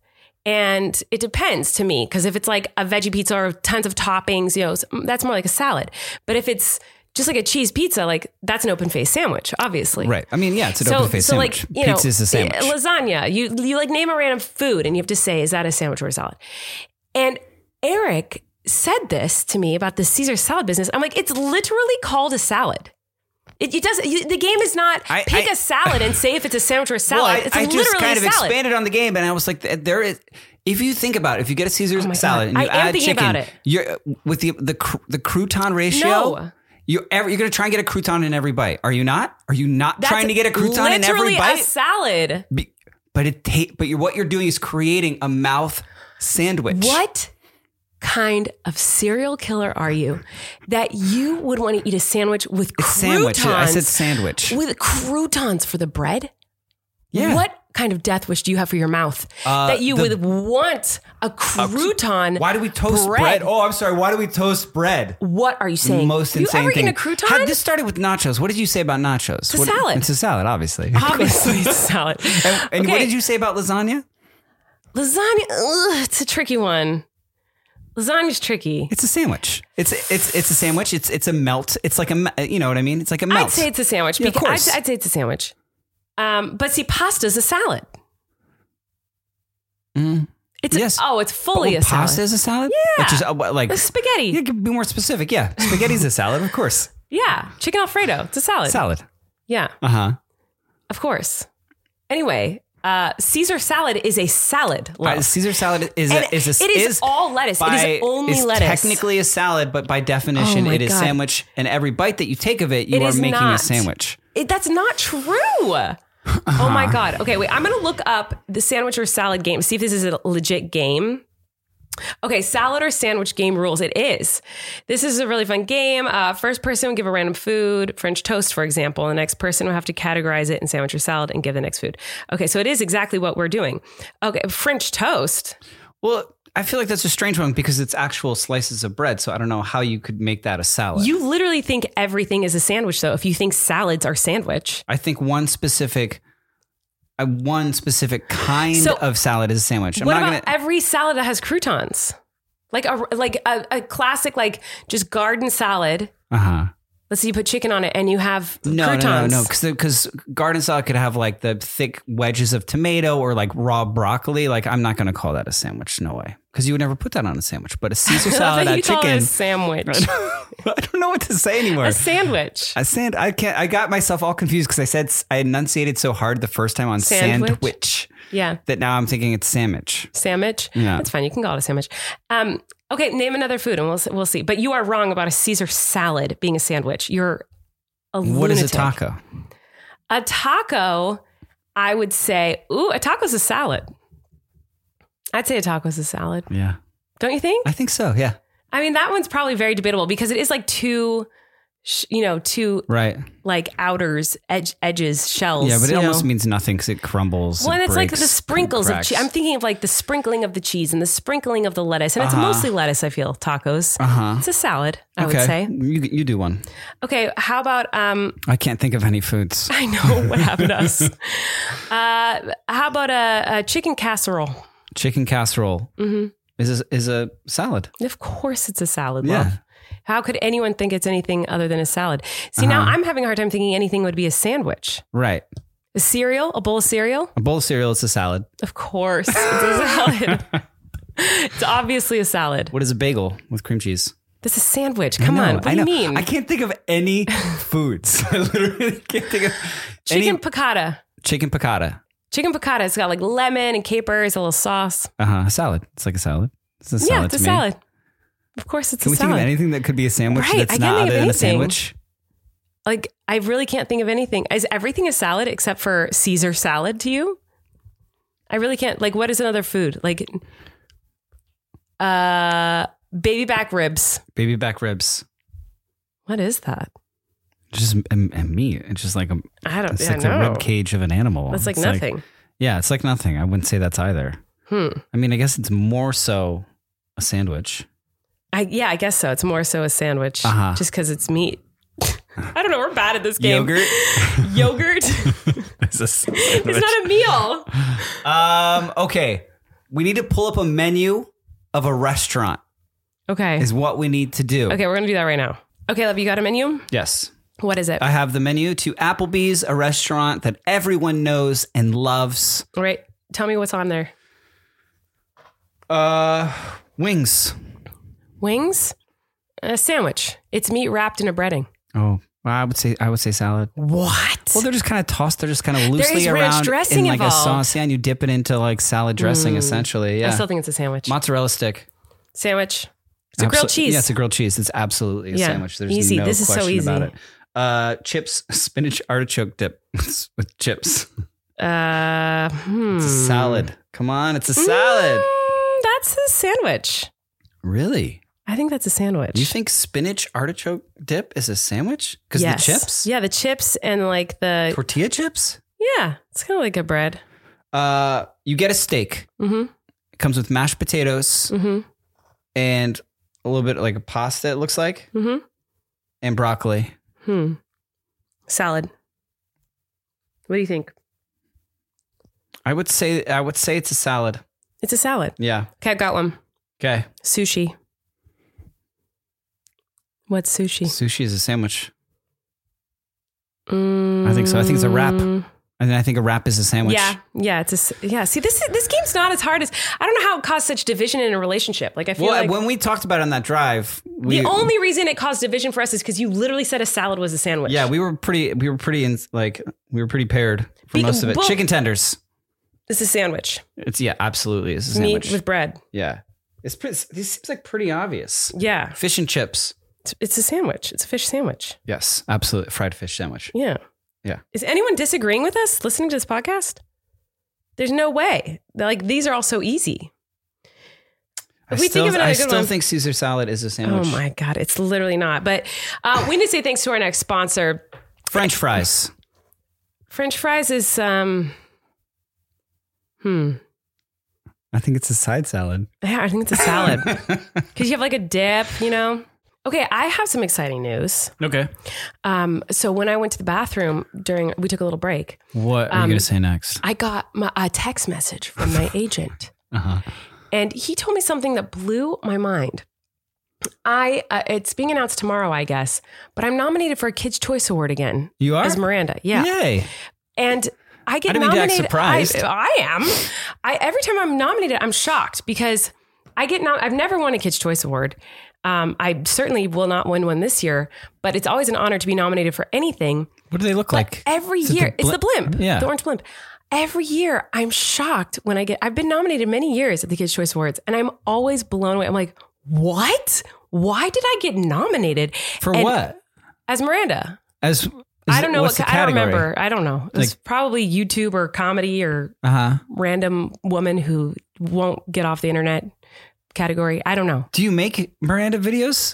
[SPEAKER 2] And it depends to me, because if it's like a veggie pizza or tons of toppings, you know, that's more like a salad. But if it's just like a cheese pizza, like that's an open faced sandwich, obviously.
[SPEAKER 3] Right. I mean, yeah, it's an
[SPEAKER 2] So,
[SPEAKER 3] open faced
[SPEAKER 2] so
[SPEAKER 3] sandwich.
[SPEAKER 2] like, you know,
[SPEAKER 3] Pizza is a sandwich.
[SPEAKER 2] eh, lasagna, you, you like name a random food and you have to say, is that a sandwich or a salad? And Eric said this to me about the Caesar salad business. I'm like, it's literally called a salad. It, it doesn't. You, the game is not
[SPEAKER 3] I-
[SPEAKER 2] pick
[SPEAKER 3] I-
[SPEAKER 2] a salad and say if it's a sandwich or a salad.
[SPEAKER 3] Well, I,
[SPEAKER 2] it's
[SPEAKER 3] I
[SPEAKER 2] literally
[SPEAKER 3] just kind
[SPEAKER 2] a
[SPEAKER 3] of
[SPEAKER 2] salad.
[SPEAKER 3] expanded on the game, and I was like, there is. If you think about it, if you get a Caesar
[SPEAKER 2] Oh my
[SPEAKER 3] salad
[SPEAKER 2] God.
[SPEAKER 3] and you
[SPEAKER 2] I am
[SPEAKER 3] add
[SPEAKER 2] thinking
[SPEAKER 3] chicken,
[SPEAKER 2] about it.
[SPEAKER 3] you're with the the cr- the crouton ratio.
[SPEAKER 2] No.
[SPEAKER 3] You're ever, you're going to try and get a crouton in every bite. Are you not? Are you not
[SPEAKER 2] That's
[SPEAKER 3] trying to get a crouton in every
[SPEAKER 2] literally
[SPEAKER 3] bite?
[SPEAKER 2] a salad.
[SPEAKER 3] Be- but it ta- but you're what you're doing is creating a mouth sandwich.
[SPEAKER 2] What kind of serial killer are you that you would want to eat a sandwich with
[SPEAKER 3] It's
[SPEAKER 2] croutons?
[SPEAKER 3] sandwich. I said sandwich.
[SPEAKER 2] With croutons for the bread?
[SPEAKER 3] Yeah.
[SPEAKER 2] What kind of death wish do you have for your mouth
[SPEAKER 3] Uh,
[SPEAKER 2] that you
[SPEAKER 3] the-
[SPEAKER 2] would want a crouton?
[SPEAKER 3] Why do we toast bread?
[SPEAKER 2] bread?
[SPEAKER 3] Oh, I'm sorry. Why do we toast bread?
[SPEAKER 2] What are you saying?
[SPEAKER 3] Most
[SPEAKER 2] Have you
[SPEAKER 3] insane
[SPEAKER 2] ever
[SPEAKER 3] thing.
[SPEAKER 2] eaten a crouton?
[SPEAKER 3] How- this started with nachos. What did you say about nachos? It's
[SPEAKER 2] a salad.
[SPEAKER 3] It's a salad, obviously.
[SPEAKER 2] Obviously, it's a salad.
[SPEAKER 3] And, and
[SPEAKER 2] Okay.
[SPEAKER 3] what did you say about lasagna?
[SPEAKER 2] Lasagna, ugh, it's a tricky one. Lasagna's tricky.
[SPEAKER 3] It's a sandwich. It's it's it's a sandwich. It's it's a melt. It's like a me- you know what I mean. It's like a melt.
[SPEAKER 2] I'd say it's a sandwich.
[SPEAKER 3] Yeah, of
[SPEAKER 2] because
[SPEAKER 3] course.
[SPEAKER 2] I'd, I'd say it's a sandwich. Um, but see, pasta's a salad.
[SPEAKER 3] Mm.
[SPEAKER 2] It's
[SPEAKER 3] Yes.
[SPEAKER 2] a, oh, it's fully
[SPEAKER 3] Oh,
[SPEAKER 2] a
[SPEAKER 3] pasta
[SPEAKER 2] salad.
[SPEAKER 3] is a salad.
[SPEAKER 2] Yeah.
[SPEAKER 3] Which is uh, what, like
[SPEAKER 2] A spaghetti.
[SPEAKER 3] you could be more specific. Yeah, spaghetti's a salad, of course.
[SPEAKER 2] Yeah, chicken Alfredo. It's a salad.
[SPEAKER 3] Salad.
[SPEAKER 2] Yeah,
[SPEAKER 3] Uh huh.
[SPEAKER 2] of course. Anyway, uh, Caesar salad is a salad. love.
[SPEAKER 3] Uh, Caesar salad is
[SPEAKER 2] And
[SPEAKER 3] a, is a,
[SPEAKER 2] it is all lettuce. It is
[SPEAKER 3] by-
[SPEAKER 2] only
[SPEAKER 3] is
[SPEAKER 2] lettuce.
[SPEAKER 3] technically a salad, but by definition,
[SPEAKER 2] Oh my
[SPEAKER 3] it is
[SPEAKER 2] God.
[SPEAKER 3] sandwich. And every bite that you take of it, you
[SPEAKER 2] It
[SPEAKER 3] are
[SPEAKER 2] is
[SPEAKER 3] making a
[SPEAKER 2] not.
[SPEAKER 3] sandwich.
[SPEAKER 2] It, that's not true. Oh my God. Okay, wait. I'm going to look up the sandwich or salad game. See if this is a legit game. Okay, salad or sandwich game rules. It is. This is a really fun game. Uh, first person will give a random food, French toast, for example. The next person will have to categorize it in sandwich or salad and give the next food. Okay, so it is exactly what we're doing. Okay, French toast.
[SPEAKER 3] Well, I feel like that's a strange one because it's actual slices of bread. So I don't know how you could make that a salad.
[SPEAKER 2] You literally think everything is a sandwich, though, if you think salads are sandwich.
[SPEAKER 3] I think one specific, uh, one specific kind
[SPEAKER 2] So,
[SPEAKER 3] of salad is a sandwich. I'm
[SPEAKER 2] What
[SPEAKER 3] not
[SPEAKER 2] about
[SPEAKER 3] gonna.
[SPEAKER 2] every salad that has croutons? Like a like a, a classic, like just garden salad.
[SPEAKER 3] Uh huh.
[SPEAKER 2] Let's say you put chicken on it and you have
[SPEAKER 3] No,
[SPEAKER 2] croutons.
[SPEAKER 3] no, no, no, because because garden salad could have like the thick wedges of tomato or like raw broccoli. Like I'm not going to call that a sandwich. No way, because you would never put that on a sandwich. But a Caesar salad,
[SPEAKER 2] you
[SPEAKER 3] that
[SPEAKER 2] call it
[SPEAKER 3] chicken.
[SPEAKER 2] a sandwich.
[SPEAKER 3] I don't know what to say anymore.
[SPEAKER 2] A sandwich.
[SPEAKER 3] I sand. I can't. I got myself all confused because I said I enunciated so hard the first time on
[SPEAKER 2] Sandwich?
[SPEAKER 3] sandwich
[SPEAKER 2] Yeah.
[SPEAKER 3] that now I'm thinking it's sandwich.
[SPEAKER 2] Sandwich.
[SPEAKER 3] Yeah.
[SPEAKER 2] That's fine. You can call it a sandwich. Um, okay, name another food and we'll we'll see. But you are wrong about a Caesar salad being a sandwich. You're a
[SPEAKER 3] What is a
[SPEAKER 2] lunatic.
[SPEAKER 3] taco?
[SPEAKER 2] A taco, I would say, ooh, a taco's a salad. I'd say a taco's a salad.
[SPEAKER 3] Yeah,
[SPEAKER 2] Don't you think?
[SPEAKER 3] I think so. Yeah,
[SPEAKER 2] I mean, that one's probably very debatable because it is like two, sh- you know, two
[SPEAKER 3] right.
[SPEAKER 2] like outers, edge, edges, shells.
[SPEAKER 3] Yeah, but it
[SPEAKER 2] you
[SPEAKER 3] almost
[SPEAKER 2] know?
[SPEAKER 3] means nothing because it crumbles.
[SPEAKER 2] Well, and
[SPEAKER 3] it
[SPEAKER 2] it's like
[SPEAKER 3] breaks,
[SPEAKER 2] the sprinkles of
[SPEAKER 3] cracks.
[SPEAKER 2] cheese. I'm thinking of like the sprinkling of the cheese and the sprinkling of the lettuce. And it's
[SPEAKER 3] Uh-huh.
[SPEAKER 2] mostly lettuce, I feel, tacos.
[SPEAKER 3] Uh-huh.
[SPEAKER 2] It's a salad, I
[SPEAKER 3] okay.
[SPEAKER 2] would say.
[SPEAKER 3] You you do one.
[SPEAKER 2] Okay, how about, um,
[SPEAKER 3] I can't think of any foods.
[SPEAKER 2] I know what happened to us. Uh, how about a, a chicken casserole?
[SPEAKER 3] Chicken casserole
[SPEAKER 2] Mm-hmm.
[SPEAKER 3] is a, is a salad.
[SPEAKER 2] Of course it's a salad,
[SPEAKER 3] Yeah.
[SPEAKER 2] love. How could anyone think it's anything other than a salad? See, now
[SPEAKER 3] Uh-huh.
[SPEAKER 2] I'm having a hard time thinking anything would be a sandwich.
[SPEAKER 3] Right.
[SPEAKER 2] A cereal? A bowl of cereal?
[SPEAKER 3] A bowl of cereal is a salad.
[SPEAKER 2] Of course. It's a salad. It's obviously a salad.
[SPEAKER 3] What is a bagel with cream cheese?
[SPEAKER 2] This is a sandwich. Come
[SPEAKER 3] I know,
[SPEAKER 2] on. What
[SPEAKER 3] I
[SPEAKER 2] do you
[SPEAKER 3] know.
[SPEAKER 2] mean?
[SPEAKER 3] I can't think of any foods. I literally can't think of
[SPEAKER 2] Chicken
[SPEAKER 3] any.
[SPEAKER 2] piccata.
[SPEAKER 3] Chicken piccata.
[SPEAKER 2] Chicken piccata. It's got like lemon and capers, a little sauce.
[SPEAKER 3] Uh huh. A salad. It's like a salad. It's a salad.
[SPEAKER 2] yeah, it's a
[SPEAKER 3] to me.
[SPEAKER 2] salad. Of course, it's
[SPEAKER 3] Can
[SPEAKER 2] a
[SPEAKER 3] we
[SPEAKER 2] salad.
[SPEAKER 3] think of anything that could be a sandwich
[SPEAKER 2] Right,
[SPEAKER 3] that's
[SPEAKER 2] I can't
[SPEAKER 3] not
[SPEAKER 2] think of
[SPEAKER 3] other than a
[SPEAKER 2] anything.
[SPEAKER 3] sandwich?
[SPEAKER 2] Like, I really can't think of anything. Is everything a salad except for Caesar salad to you? I really can't. Like, what is another food? Like, uh, baby back ribs.
[SPEAKER 3] Baby back ribs.
[SPEAKER 2] What is that?
[SPEAKER 3] Just and, and meat. It's just like a.
[SPEAKER 2] I don't
[SPEAKER 3] It's
[SPEAKER 2] I
[SPEAKER 3] like the
[SPEAKER 2] know.
[SPEAKER 3] rib cage of an animal.
[SPEAKER 2] That's like
[SPEAKER 3] It's
[SPEAKER 2] nothing.
[SPEAKER 3] yeah, it's like nothing. I wouldn't say that's either.
[SPEAKER 2] Hmm.
[SPEAKER 3] I mean, I guess it's more so a sandwich.
[SPEAKER 2] I, yeah, I guess so. It's more so a sandwich
[SPEAKER 3] Uh-huh.
[SPEAKER 2] just because it's meat. I don't know. We're bad at this game.
[SPEAKER 3] Yogurt.
[SPEAKER 2] Yogurt.
[SPEAKER 3] It's a sandwich.
[SPEAKER 2] It's not a meal.
[SPEAKER 3] Um. Okay. We need to pull up a menu of a restaurant.
[SPEAKER 2] Okay.
[SPEAKER 3] Is what we need to do.
[SPEAKER 2] Okay, we're going to do that right now. Okay, love, you got a menu?
[SPEAKER 3] Yes.
[SPEAKER 2] What is it?
[SPEAKER 3] I have the menu to Applebee's, a restaurant that everyone knows and loves.
[SPEAKER 2] All right. Tell me what's on there.
[SPEAKER 3] Uh, wings.
[SPEAKER 2] Wings? A sandwich. It's meat wrapped in a breading.
[SPEAKER 3] Oh, well, I would say I would say salad.
[SPEAKER 2] What?
[SPEAKER 3] Well, they're just kind of tossed. They're just kind of loosely
[SPEAKER 2] There is ranch
[SPEAKER 3] around
[SPEAKER 2] dressing
[SPEAKER 3] in like
[SPEAKER 2] involved.
[SPEAKER 3] a sauce. Yeah, and you dip it into like salad dressing,
[SPEAKER 2] Mm.
[SPEAKER 3] essentially. Yeah.
[SPEAKER 2] I still think it's a sandwich.
[SPEAKER 3] Mozzarella stick.
[SPEAKER 2] Sandwich. It's a grilled
[SPEAKER 3] Absol-
[SPEAKER 2] cheese.
[SPEAKER 3] Yeah, it's a grilled cheese. It's absolutely a
[SPEAKER 2] Yeah,
[SPEAKER 3] sandwich. There's
[SPEAKER 2] easy.
[SPEAKER 3] no
[SPEAKER 2] This is so
[SPEAKER 3] question
[SPEAKER 2] easy.
[SPEAKER 3] about it. Uh, chips, spinach artichoke dip with chips.
[SPEAKER 2] Uh, hmm.
[SPEAKER 3] It's a salad. Come on, it's a salad.
[SPEAKER 2] Mm, that's a sandwich.
[SPEAKER 3] Really?
[SPEAKER 2] I think that's a sandwich.
[SPEAKER 3] You think spinach artichoke dip is a sandwich? Because
[SPEAKER 2] yes.
[SPEAKER 3] the chips?
[SPEAKER 2] Yeah, the chips and like the...
[SPEAKER 3] Tortilla chips?
[SPEAKER 2] Yeah, it's kind of like a bread.
[SPEAKER 3] Uh, you get a steak.
[SPEAKER 2] Mm-hmm.
[SPEAKER 3] It comes with mashed potatoes
[SPEAKER 2] Mm-hmm.
[SPEAKER 3] and a little bit like a pasta, it looks like,
[SPEAKER 2] Mm-hmm.
[SPEAKER 3] and broccoli.
[SPEAKER 2] Hmm. Salad. What do you think?
[SPEAKER 3] I would say I would say it's a salad.
[SPEAKER 2] It's a salad.
[SPEAKER 3] Yeah.
[SPEAKER 2] Okay, I got one.
[SPEAKER 3] Okay.
[SPEAKER 2] Sushi. What's sushi?
[SPEAKER 3] Sushi is a sandwich.
[SPEAKER 2] Mm,
[SPEAKER 3] I think so. I think it's a wrap. And then I think a wrap is a sandwich.
[SPEAKER 2] Yeah, yeah, it's a s- yeah. See, this this game's not as hard as I don't know how it caused such division in a relationship. Like I feel
[SPEAKER 3] Well,
[SPEAKER 2] like
[SPEAKER 3] when we talked about it on that drive, we
[SPEAKER 2] the only reason it caused division for us is because you literally said a salad was a sandwich.
[SPEAKER 3] yeah, we were pretty we were pretty in like we were pretty paired for
[SPEAKER 2] Be-
[SPEAKER 3] most of it.
[SPEAKER 2] well-
[SPEAKER 3] Chicken tenders.
[SPEAKER 2] It's a sandwich.
[SPEAKER 3] It's yeah, absolutely, it's a sandwich.
[SPEAKER 2] Meat with bread.
[SPEAKER 3] yeah, it's pretty. This seems like pretty obvious.
[SPEAKER 2] Yeah,
[SPEAKER 3] Fish and chips.
[SPEAKER 2] it's, it's a sandwich. It's a fish sandwich.
[SPEAKER 3] Yes, absolutely, fried fish sandwich.
[SPEAKER 2] Yeah.
[SPEAKER 3] Yeah.
[SPEAKER 2] Is anyone disagreeing with us listening to this podcast? There's no way. Like these are all so easy.
[SPEAKER 3] I
[SPEAKER 2] If we
[SPEAKER 3] still,
[SPEAKER 2] think of it,
[SPEAKER 3] I
[SPEAKER 2] a good
[SPEAKER 3] still
[SPEAKER 2] one-
[SPEAKER 3] think Caesar salad is a sandwich.
[SPEAKER 2] Oh my God, it's literally not. But uh, we need to say thanks to our next sponsor.
[SPEAKER 3] French fries.
[SPEAKER 2] French fries is um. Hmm.
[SPEAKER 3] I think it's a side salad.
[SPEAKER 2] Yeah, I think it's a salad because you have like a dip, you know. Okay, I have some exciting news.
[SPEAKER 3] Okay.
[SPEAKER 2] Um, so when I went to the bathroom during, we took a little break.
[SPEAKER 3] What are you
[SPEAKER 2] Um,
[SPEAKER 3] going to say next?
[SPEAKER 2] I got my, a text message from my agent,
[SPEAKER 3] Uh-huh.
[SPEAKER 2] and he told me something that blew my mind. I uh, it's being announced tomorrow, I guess, but I'm nominated for a Kids' Choice Award again.
[SPEAKER 3] You are?
[SPEAKER 2] As Miranda, yeah.
[SPEAKER 3] Yay.
[SPEAKER 2] And I get
[SPEAKER 3] I didn't mean to act
[SPEAKER 2] nominated.
[SPEAKER 3] surprised.
[SPEAKER 2] I, I am. I every time I'm nominated, I'm shocked because I get nom- I've never won a Kids' Choice Award. Um, I certainly will not win one this year, but it's always an honor to be nominated for anything.
[SPEAKER 3] What do they look like?
[SPEAKER 2] Every
[SPEAKER 3] Is it
[SPEAKER 2] year,
[SPEAKER 3] the
[SPEAKER 2] it's the blimp,
[SPEAKER 3] Yeah.
[SPEAKER 2] the orange blimp. Every year, I'm shocked when I get. I've been nominated many years at the Kids' Choice Awards, and I'm always blown away. I'm like, what? Why did I get nominated
[SPEAKER 3] For
[SPEAKER 2] And
[SPEAKER 3] what?
[SPEAKER 2] as Miranda?
[SPEAKER 3] As is
[SPEAKER 2] I don't
[SPEAKER 3] it-
[SPEAKER 2] know
[SPEAKER 3] what's
[SPEAKER 2] what.
[SPEAKER 3] the
[SPEAKER 2] I don't
[SPEAKER 3] category?
[SPEAKER 2] remember. I don't know. It's
[SPEAKER 3] Like-
[SPEAKER 2] probably YouTube or comedy or
[SPEAKER 3] Uh-huh.
[SPEAKER 2] random woman who won't get off the internet category. I don't know.
[SPEAKER 3] Do you make Miranda videos?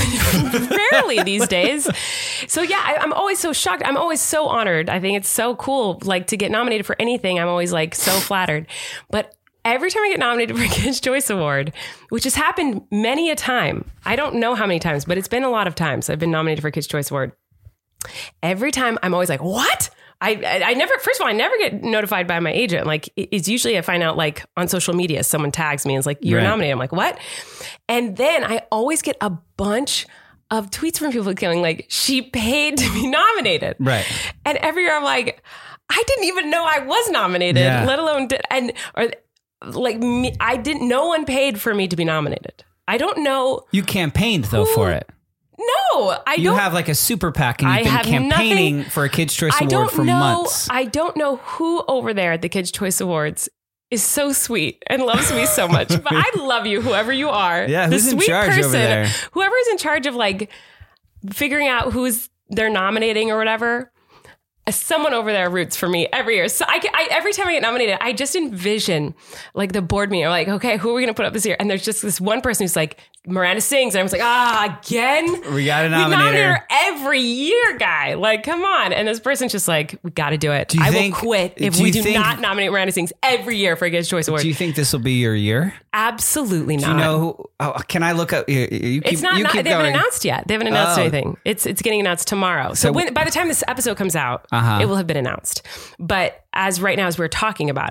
[SPEAKER 2] Rarely these days. So yeah, I, I'm always so shocked. I'm always so honored. I think it's so cool, like to get nominated for anything. I'm always like so flattered. But every time I get nominated for a Kids' Choice Award, which has happened many a time, I don't know how many times, but it's been a lot of times I've been nominated for a Kids' Choice Award. Every time I'm always like, what? I, I I never, first of all, I never get notified by my agent. Like it- it's usually I find out like on social media, someone tags me and is like, you're
[SPEAKER 3] Right.
[SPEAKER 2] nominated. I'm like, what? And then I always get a bunch of tweets from people going like, she paid to be nominated.
[SPEAKER 3] Right.
[SPEAKER 2] And every year I'm like, I didn't even know I was nominated,
[SPEAKER 3] Yeah.
[SPEAKER 2] let alone did, and, or like me, I didn't, no one paid for me to be nominated. I don't know.
[SPEAKER 3] You campaigned though for it.
[SPEAKER 2] No, I
[SPEAKER 3] You
[SPEAKER 2] don't.
[SPEAKER 3] have like a super PAC and
[SPEAKER 2] I
[SPEAKER 3] you've been
[SPEAKER 2] have
[SPEAKER 3] campaigning
[SPEAKER 2] nothing-
[SPEAKER 3] for a Kids' Choice
[SPEAKER 2] I
[SPEAKER 3] Award
[SPEAKER 2] don't
[SPEAKER 3] for
[SPEAKER 2] know.
[SPEAKER 3] months.
[SPEAKER 2] I don't know who over there at the Kids' Choice Awards is so sweet and loves me so much. But I love you, whoever you are.
[SPEAKER 3] Yeah,
[SPEAKER 2] the
[SPEAKER 3] who's in
[SPEAKER 2] sweet
[SPEAKER 3] charge over
[SPEAKER 2] person,
[SPEAKER 3] there?
[SPEAKER 2] whoever is in charge of like figuring out who's they're nominating or whatever. uh, Someone over there roots for me every year. So I, get- I every time I get nominated, I just envision like the board meeting. Or like, okay, who are we going to put up this year? And there's just this one person who's like, Miranda sings, and I was like, ah, again.
[SPEAKER 3] We got to
[SPEAKER 2] We
[SPEAKER 3] nominate
[SPEAKER 2] nominate
[SPEAKER 3] her.
[SPEAKER 2] her every year, guy. Like, come on. And this person's just like, we got to do it.
[SPEAKER 3] Do you
[SPEAKER 2] I
[SPEAKER 3] think-
[SPEAKER 2] will quit if
[SPEAKER 3] do
[SPEAKER 2] we
[SPEAKER 3] you
[SPEAKER 2] do
[SPEAKER 3] think-
[SPEAKER 2] not nominate Miranda Sings every year for a Kids' Choice Award.
[SPEAKER 3] Do you think this will be your year?
[SPEAKER 2] Absolutely not.
[SPEAKER 3] Do you know who? Oh, can I look up? You, you keep,
[SPEAKER 2] It's not.
[SPEAKER 3] you
[SPEAKER 2] not
[SPEAKER 3] keep
[SPEAKER 2] they haven't
[SPEAKER 3] going.
[SPEAKER 2] announced yet. They haven't announced
[SPEAKER 3] Oh.
[SPEAKER 2] anything. It's it's getting announced tomorrow. So,
[SPEAKER 3] So-
[SPEAKER 2] when by the time this episode comes out,
[SPEAKER 3] Uh-huh.
[SPEAKER 2] it will have been announced. But as right now, as we're talking about it,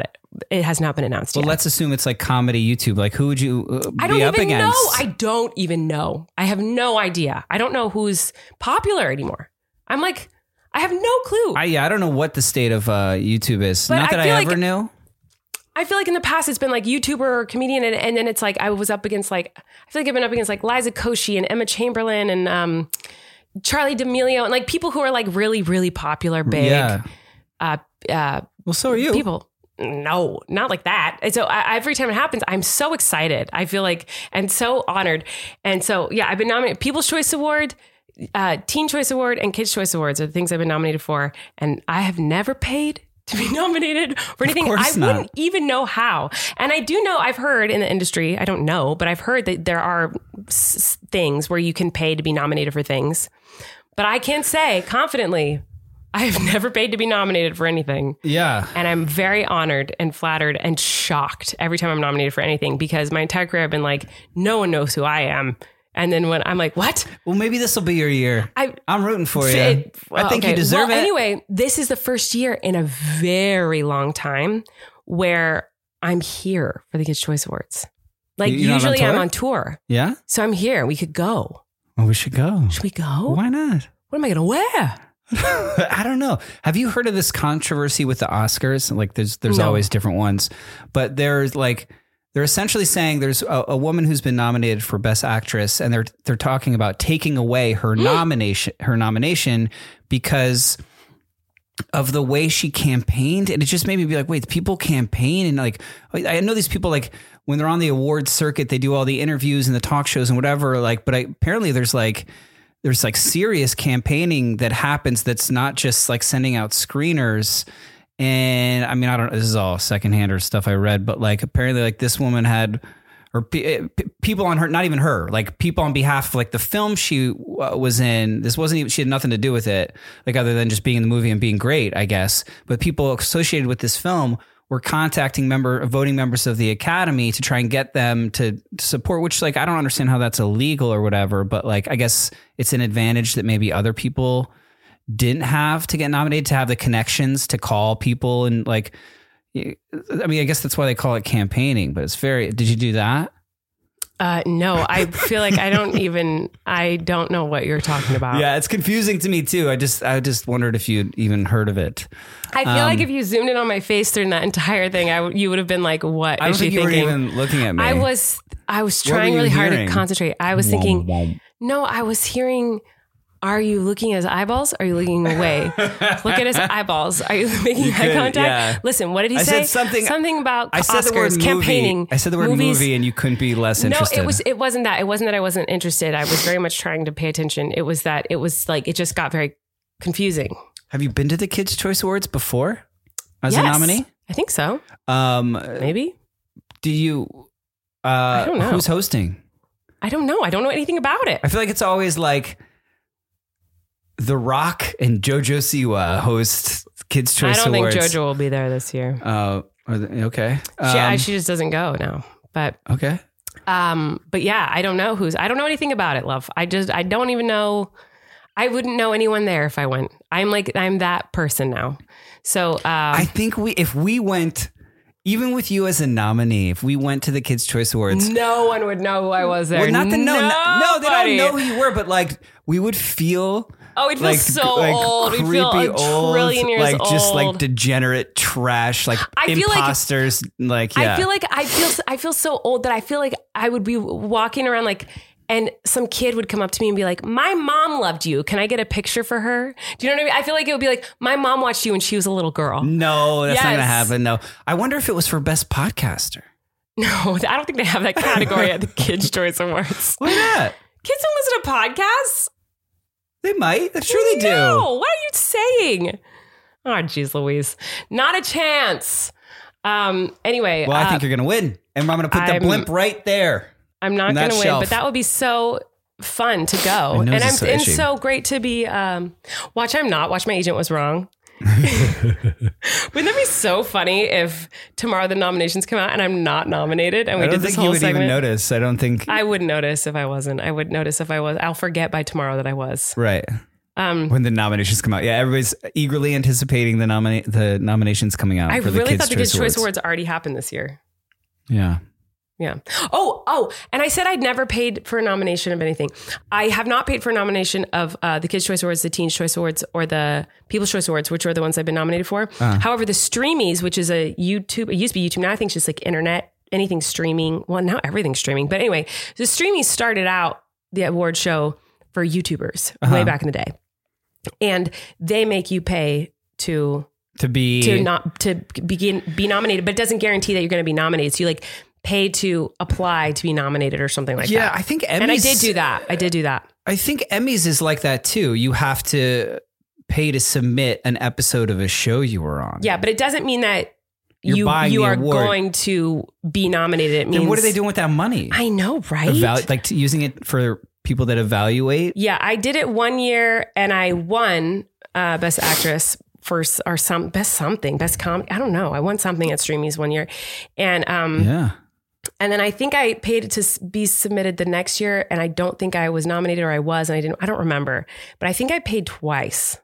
[SPEAKER 2] it has not been announced
[SPEAKER 3] Well,
[SPEAKER 2] yet.
[SPEAKER 3] let's assume it's like comedy YouTube. Like, who would you uh,
[SPEAKER 2] I don't
[SPEAKER 3] be up
[SPEAKER 2] even
[SPEAKER 3] against?
[SPEAKER 2] know. I don't even know. I have no idea. I don't know who's popular anymore. I'm like, I have no clue.
[SPEAKER 3] I, yeah, I don't know what the state of uh, YouTube is.
[SPEAKER 2] But
[SPEAKER 3] Not that
[SPEAKER 2] I
[SPEAKER 3] I,
[SPEAKER 2] feel
[SPEAKER 3] ever
[SPEAKER 2] like-
[SPEAKER 3] knew.
[SPEAKER 2] I feel like in the past it's been like YouTuber or comedian, and, and then it's like I was up against like I feel like I've been up against like Liza Koshy and Emma Chamberlain and um, Charlie D'Amelio and like people who are like really really popular, big
[SPEAKER 3] Yeah.
[SPEAKER 2] uh, uh,
[SPEAKER 3] Well, so are you.
[SPEAKER 2] people. No, not like that. And so I, every time it happens, I'm so excited. I feel like and so honored. And so yeah, I've been nominated. People's Choice Award, uh, Teen Choice Award, and Kids Choice Awards are the things I've been nominated for, and I have never paid to be nominated for anything. I
[SPEAKER 3] course not.
[SPEAKER 2] wouldn't even know how. And I do know, I've heard in the industry, I don't know, but I've heard that there are s- things where you can pay to be nominated for things. But I can say confidently, I have never paid to be nominated for anything.
[SPEAKER 3] Yeah.
[SPEAKER 2] And I'm very honored and flattered and shocked every time I'm nominated for anything, because my entire career I've been like, no one knows who I am. And then when I'm like, what?
[SPEAKER 3] Well, maybe this will be your year.
[SPEAKER 2] I,
[SPEAKER 3] I'm rooting for you.
[SPEAKER 2] It-
[SPEAKER 3] I think
[SPEAKER 2] okay.
[SPEAKER 3] you deserve
[SPEAKER 2] well,
[SPEAKER 3] it.
[SPEAKER 2] Anyway, this is the first year in a very long time where I'm here for the Kids' Choice Awards. Like
[SPEAKER 3] You- you're not on
[SPEAKER 2] usually I'm
[SPEAKER 3] tour?
[SPEAKER 2] on tour.
[SPEAKER 3] Yeah?
[SPEAKER 2] So I'm here. We could go.
[SPEAKER 3] Well, we should go.
[SPEAKER 2] Should we go?
[SPEAKER 3] Why not?
[SPEAKER 2] What am I going to wear?
[SPEAKER 3] I don't know. Have you heard of this controversy with the Oscars? Like there's there's
[SPEAKER 2] No.
[SPEAKER 3] always different ones. But there's like they're essentially saying there's a, a woman who's been nominated for Best Actress, and they're they're talking about taking away her nomination her nomination because of the way she campaigned. And it just made me be like, wait, people campaign, and like I know these people, like when they're on the awards circuit, they do all the interviews and the talk shows and whatever, like, but I, apparently there's like there's like serious campaigning that happens that's not just like sending out screeners. And I mean, I don't know, this is all secondhand or stuff I read, but like apparently like this woman had, or p- p- people on her, not even her, like people on behalf of like the film she w- was in. This wasn't even, she had nothing to do with it, like other than just being in the movie and being great, I guess. But people associated with this film were contacting member voting members of the Academy to try and get them to support, which like, I don't understand how that's illegal or whatever, but like, I guess it's an advantage that maybe other people didn't have to get nominated, to have the connections to call people. And like, I mean, I guess that's why they call it campaigning, but it's very, did you do that?
[SPEAKER 2] Uh, no, I feel like I don't even, I don't know what you're talking about.
[SPEAKER 3] Yeah, it's confusing to me too. I just, I just wondered if you'd even heard of it.
[SPEAKER 2] I feel
[SPEAKER 3] Um,
[SPEAKER 2] like if you zoomed in on my face during that entire thing, I w- you would have been like, what
[SPEAKER 3] I don't
[SPEAKER 2] is she
[SPEAKER 3] think you
[SPEAKER 2] thinking?
[SPEAKER 3] were even looking at me.
[SPEAKER 2] I was, I was
[SPEAKER 3] What were
[SPEAKER 2] trying
[SPEAKER 3] you
[SPEAKER 2] really hard
[SPEAKER 3] hearing?
[SPEAKER 2] to concentrate. I was thinking,
[SPEAKER 3] Womp, womp.
[SPEAKER 2] no, I was hearing, are you looking at his eyeballs? Are you looking away? Look at his eyeballs. Are you making eye
[SPEAKER 3] could,
[SPEAKER 2] contact?
[SPEAKER 3] yeah.
[SPEAKER 2] Listen, what did he
[SPEAKER 3] I
[SPEAKER 2] say?
[SPEAKER 3] said something-
[SPEAKER 2] Something about
[SPEAKER 3] I said
[SPEAKER 2] Oscars,
[SPEAKER 3] the word
[SPEAKER 2] campaigning.
[SPEAKER 3] movie. I said the word
[SPEAKER 2] movies.
[SPEAKER 3] movie, and you couldn't be less interested.
[SPEAKER 2] No, it was. It wasn't that. It wasn't that I wasn't interested. I was very much trying to pay attention. It was that it was like it just got very confusing.
[SPEAKER 3] Have you been to the Kids' Choice Awards before as
[SPEAKER 2] Yes,
[SPEAKER 3] a nominee?
[SPEAKER 2] I think so.
[SPEAKER 3] Um,
[SPEAKER 2] Maybe.
[SPEAKER 3] do you? Uh, I
[SPEAKER 2] don't know.
[SPEAKER 3] Who's hosting?
[SPEAKER 2] I don't know. I don't know anything about it.
[SPEAKER 3] I feel like it's always like The Rock and JoJo Siwa host Kids'
[SPEAKER 2] I
[SPEAKER 3] Choice
[SPEAKER 2] don't
[SPEAKER 3] Awards.
[SPEAKER 2] think JoJo will be there this year.
[SPEAKER 3] Uh, are they- okay.
[SPEAKER 2] She, I,
[SPEAKER 3] Um,
[SPEAKER 2] she just doesn't go now. But
[SPEAKER 3] okay.
[SPEAKER 2] um, but yeah, I don't know who's. I don't know anything about it, love. I just. I don't even know. I wouldn't know anyone there if I went. I'm like I'm that person now. So um,
[SPEAKER 3] I think we, if we went, even with you as a nominee, if we went to the Kids' Choice Awards,
[SPEAKER 2] no one would know who I was there.
[SPEAKER 3] well, not to know, no, no, they
[SPEAKER 2] Nobody.
[SPEAKER 3] don't know who you were, but like we would feel.
[SPEAKER 2] Oh, we'd feel
[SPEAKER 3] like,
[SPEAKER 2] so
[SPEAKER 3] like
[SPEAKER 2] old. We'd feel
[SPEAKER 3] creepy
[SPEAKER 2] a
[SPEAKER 3] old,
[SPEAKER 2] trillion years
[SPEAKER 3] like just like
[SPEAKER 2] old.
[SPEAKER 3] degenerate trash, like
[SPEAKER 2] I feel like-
[SPEAKER 3] imposters. Like, yeah,
[SPEAKER 2] I feel like I feel I feel so old that I feel like I would be walking around like, and some kid would come up to me and be like, "My mom loved you. Can I get a picture for her?" Do you know what I mean? I feel like it would be like, "My mom watched you when she was a little girl."
[SPEAKER 3] no, that's not gonna
[SPEAKER 2] Yes.
[SPEAKER 3] happen. No, I wonder if it was for best podcaster.
[SPEAKER 2] No, I don't think they have that category at the Kids' Choice Awards.
[SPEAKER 3] Why not?
[SPEAKER 2] Kids don't listen to podcasts.
[SPEAKER 3] They might. I'm sure they do.
[SPEAKER 2] No, what are you saying? Oh, jeez, Louise, not a chance. Um. Anyway,
[SPEAKER 3] Well, I
[SPEAKER 2] uh,
[SPEAKER 3] think you're gonna win, and I'm gonna put the
[SPEAKER 2] I'm-
[SPEAKER 3] blimp right there.
[SPEAKER 2] I'm not
[SPEAKER 3] on
[SPEAKER 2] going
[SPEAKER 3] that
[SPEAKER 2] to win,
[SPEAKER 3] shelf.
[SPEAKER 2] but that would be so fun to go.
[SPEAKER 3] My
[SPEAKER 2] And
[SPEAKER 3] nose
[SPEAKER 2] I'm
[SPEAKER 3] is so
[SPEAKER 2] and
[SPEAKER 3] itchy.
[SPEAKER 2] so great to be um watch I'm not. Watch my agent was wrong. Wouldn't that be so funny if tomorrow the nominations come out and I'm not nominated and we
[SPEAKER 3] I don't
[SPEAKER 2] did this
[SPEAKER 3] think you
[SPEAKER 2] whole
[SPEAKER 3] would
[SPEAKER 2] segment?
[SPEAKER 3] even notice. I don't think.
[SPEAKER 2] I would notice if I wasn't. I would notice if I was. I'll forget by tomorrow that I was.
[SPEAKER 3] Right.
[SPEAKER 2] Um,
[SPEAKER 3] when the nominations come out. Yeah, everybody's eagerly anticipating the nomina- the nominations coming out.
[SPEAKER 2] I
[SPEAKER 3] for the
[SPEAKER 2] really
[SPEAKER 3] Kids'
[SPEAKER 2] thought the
[SPEAKER 3] Choice
[SPEAKER 2] Kids' Choice
[SPEAKER 3] Awards.
[SPEAKER 2] Awards already happened this year.
[SPEAKER 3] Yeah.
[SPEAKER 2] Yeah. Oh, oh, and I said I'd never paid for a nomination of anything. I have not paid for a nomination of uh, the Kids' Choice Awards, the Teens' Choice Awards, or the People's Choice Awards, which are the ones I've been nominated for. Uh. However, the Streamies, which is a YouTube, it used to be YouTube, now I think it's just like internet, anything streaming. Well, now everything's streaming. But anyway, the Streamies started out the award show for YouTubers uh-huh. way back in the day. And they make you pay to
[SPEAKER 3] to be
[SPEAKER 2] to not to begin be nominated, but it doesn't guarantee that you're going to be nominated. So you like pay to apply to be nominated or something like
[SPEAKER 3] yeah,
[SPEAKER 2] that.
[SPEAKER 3] Yeah, I think Emmys.
[SPEAKER 2] And I did do that. I did do that.
[SPEAKER 3] I think Emmys is like that too. You have to pay to submit an episode of a show you were on.
[SPEAKER 2] Yeah, but it doesn't mean that
[SPEAKER 3] You're
[SPEAKER 2] you
[SPEAKER 3] buying
[SPEAKER 2] you
[SPEAKER 3] the
[SPEAKER 2] are
[SPEAKER 3] award.
[SPEAKER 2] going to be nominated. It means
[SPEAKER 3] Then what are they doing with that money?
[SPEAKER 2] I know, right?
[SPEAKER 3] Evalu- like to, using it for people that evaluate.
[SPEAKER 2] Yeah, I did it one year and I won uh, Best Actress for s- or some best something best comedy. I don't know. I won something at Streamies one year, and um,
[SPEAKER 3] yeah.
[SPEAKER 2] And then I think I paid to s- be submitted the next year, and I don't think I was nominated, or I was, and I didn't. I don't remember, but I think I paid twice,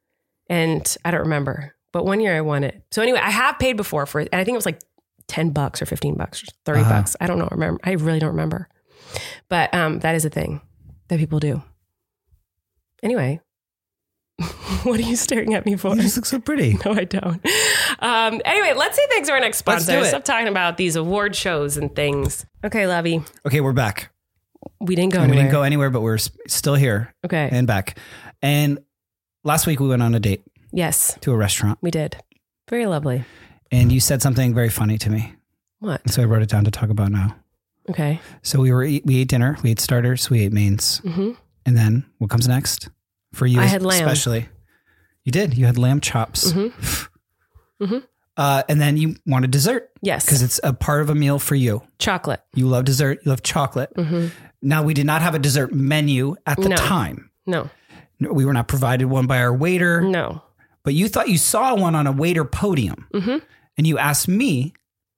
[SPEAKER 2] and I don't remember. But one year I won it. So anyway, I have paid before for it, and I think it was like ten bucks or fifteen bucks or thirty uh-huh. bucks. I don't know. Remember? I really don't remember. But um, that is a thing that people do. Anyway. What are you staring at me for?
[SPEAKER 3] You just look so pretty.
[SPEAKER 2] No, I don't. Um, anyway, let's say thanks to our next sponsor.
[SPEAKER 3] Let's do it.
[SPEAKER 2] Stop talking about these award shows and things. Okay, Lovey.
[SPEAKER 3] Okay, we're back.
[SPEAKER 2] We didn't go
[SPEAKER 3] and
[SPEAKER 2] anywhere.
[SPEAKER 3] We didn't go anywhere, but we're s- still here.
[SPEAKER 2] Okay.
[SPEAKER 3] And back. And last week we went on a date.
[SPEAKER 2] Yes.
[SPEAKER 3] To a restaurant.
[SPEAKER 2] We did. Very lovely.
[SPEAKER 3] And you said something very funny to me.
[SPEAKER 2] What?
[SPEAKER 3] And so I wrote it down to talk about now.
[SPEAKER 2] Okay.
[SPEAKER 3] So we were we ate dinner, we ate starters, we ate mains.
[SPEAKER 2] Mm-hmm.
[SPEAKER 3] And then what comes next? For you
[SPEAKER 2] I had lamb.
[SPEAKER 3] especially. You did. You had lamb chops.
[SPEAKER 2] Mm-hmm. Mm-hmm.
[SPEAKER 3] Uh, and then you wanted dessert.
[SPEAKER 2] Yes.
[SPEAKER 3] Because it's a part of a meal for you.
[SPEAKER 2] Chocolate.
[SPEAKER 3] You love dessert. You love chocolate.
[SPEAKER 2] Mm-hmm.
[SPEAKER 3] Now, we did not have a dessert menu at the
[SPEAKER 2] no.
[SPEAKER 3] time.
[SPEAKER 2] No.
[SPEAKER 3] We were not provided one by our waiter.
[SPEAKER 2] No.
[SPEAKER 3] But you thought you saw one on a waiter podium.
[SPEAKER 2] Mm-hmm.
[SPEAKER 3] And you asked me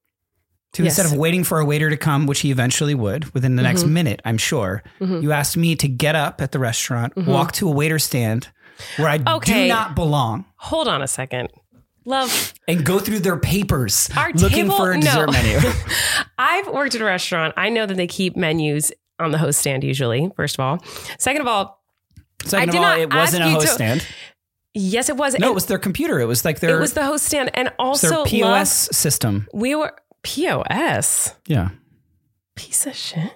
[SPEAKER 3] to,
[SPEAKER 2] yes.
[SPEAKER 3] instead of waiting for a waiter to come, which he eventually would within the mm-hmm. next minute, I'm sure, mm-hmm. you asked me to get up at the restaurant, mm-hmm. walk to a waiter stand where I
[SPEAKER 2] okay.
[SPEAKER 3] do not belong.
[SPEAKER 2] Hold on a second. Love.
[SPEAKER 3] And go through their papers
[SPEAKER 2] Our
[SPEAKER 3] looking
[SPEAKER 2] table,
[SPEAKER 3] for a dessert
[SPEAKER 2] no.
[SPEAKER 3] menu.
[SPEAKER 2] I've worked at a restaurant. I know that they keep menus on the host stand usually, first of all. Second of all,
[SPEAKER 3] Second
[SPEAKER 2] I
[SPEAKER 3] of
[SPEAKER 2] did
[SPEAKER 3] all,
[SPEAKER 2] not
[SPEAKER 3] it wasn't a
[SPEAKER 2] ask you
[SPEAKER 3] host
[SPEAKER 2] to-
[SPEAKER 3] stand.
[SPEAKER 2] Yes, it was.
[SPEAKER 3] No,
[SPEAKER 2] And
[SPEAKER 3] it was their computer. It was like their,
[SPEAKER 2] it was the host stand. And also
[SPEAKER 3] their P O S
[SPEAKER 2] love,
[SPEAKER 3] system.
[SPEAKER 2] we were P O S.
[SPEAKER 3] Yeah.
[SPEAKER 2] Piece of shit.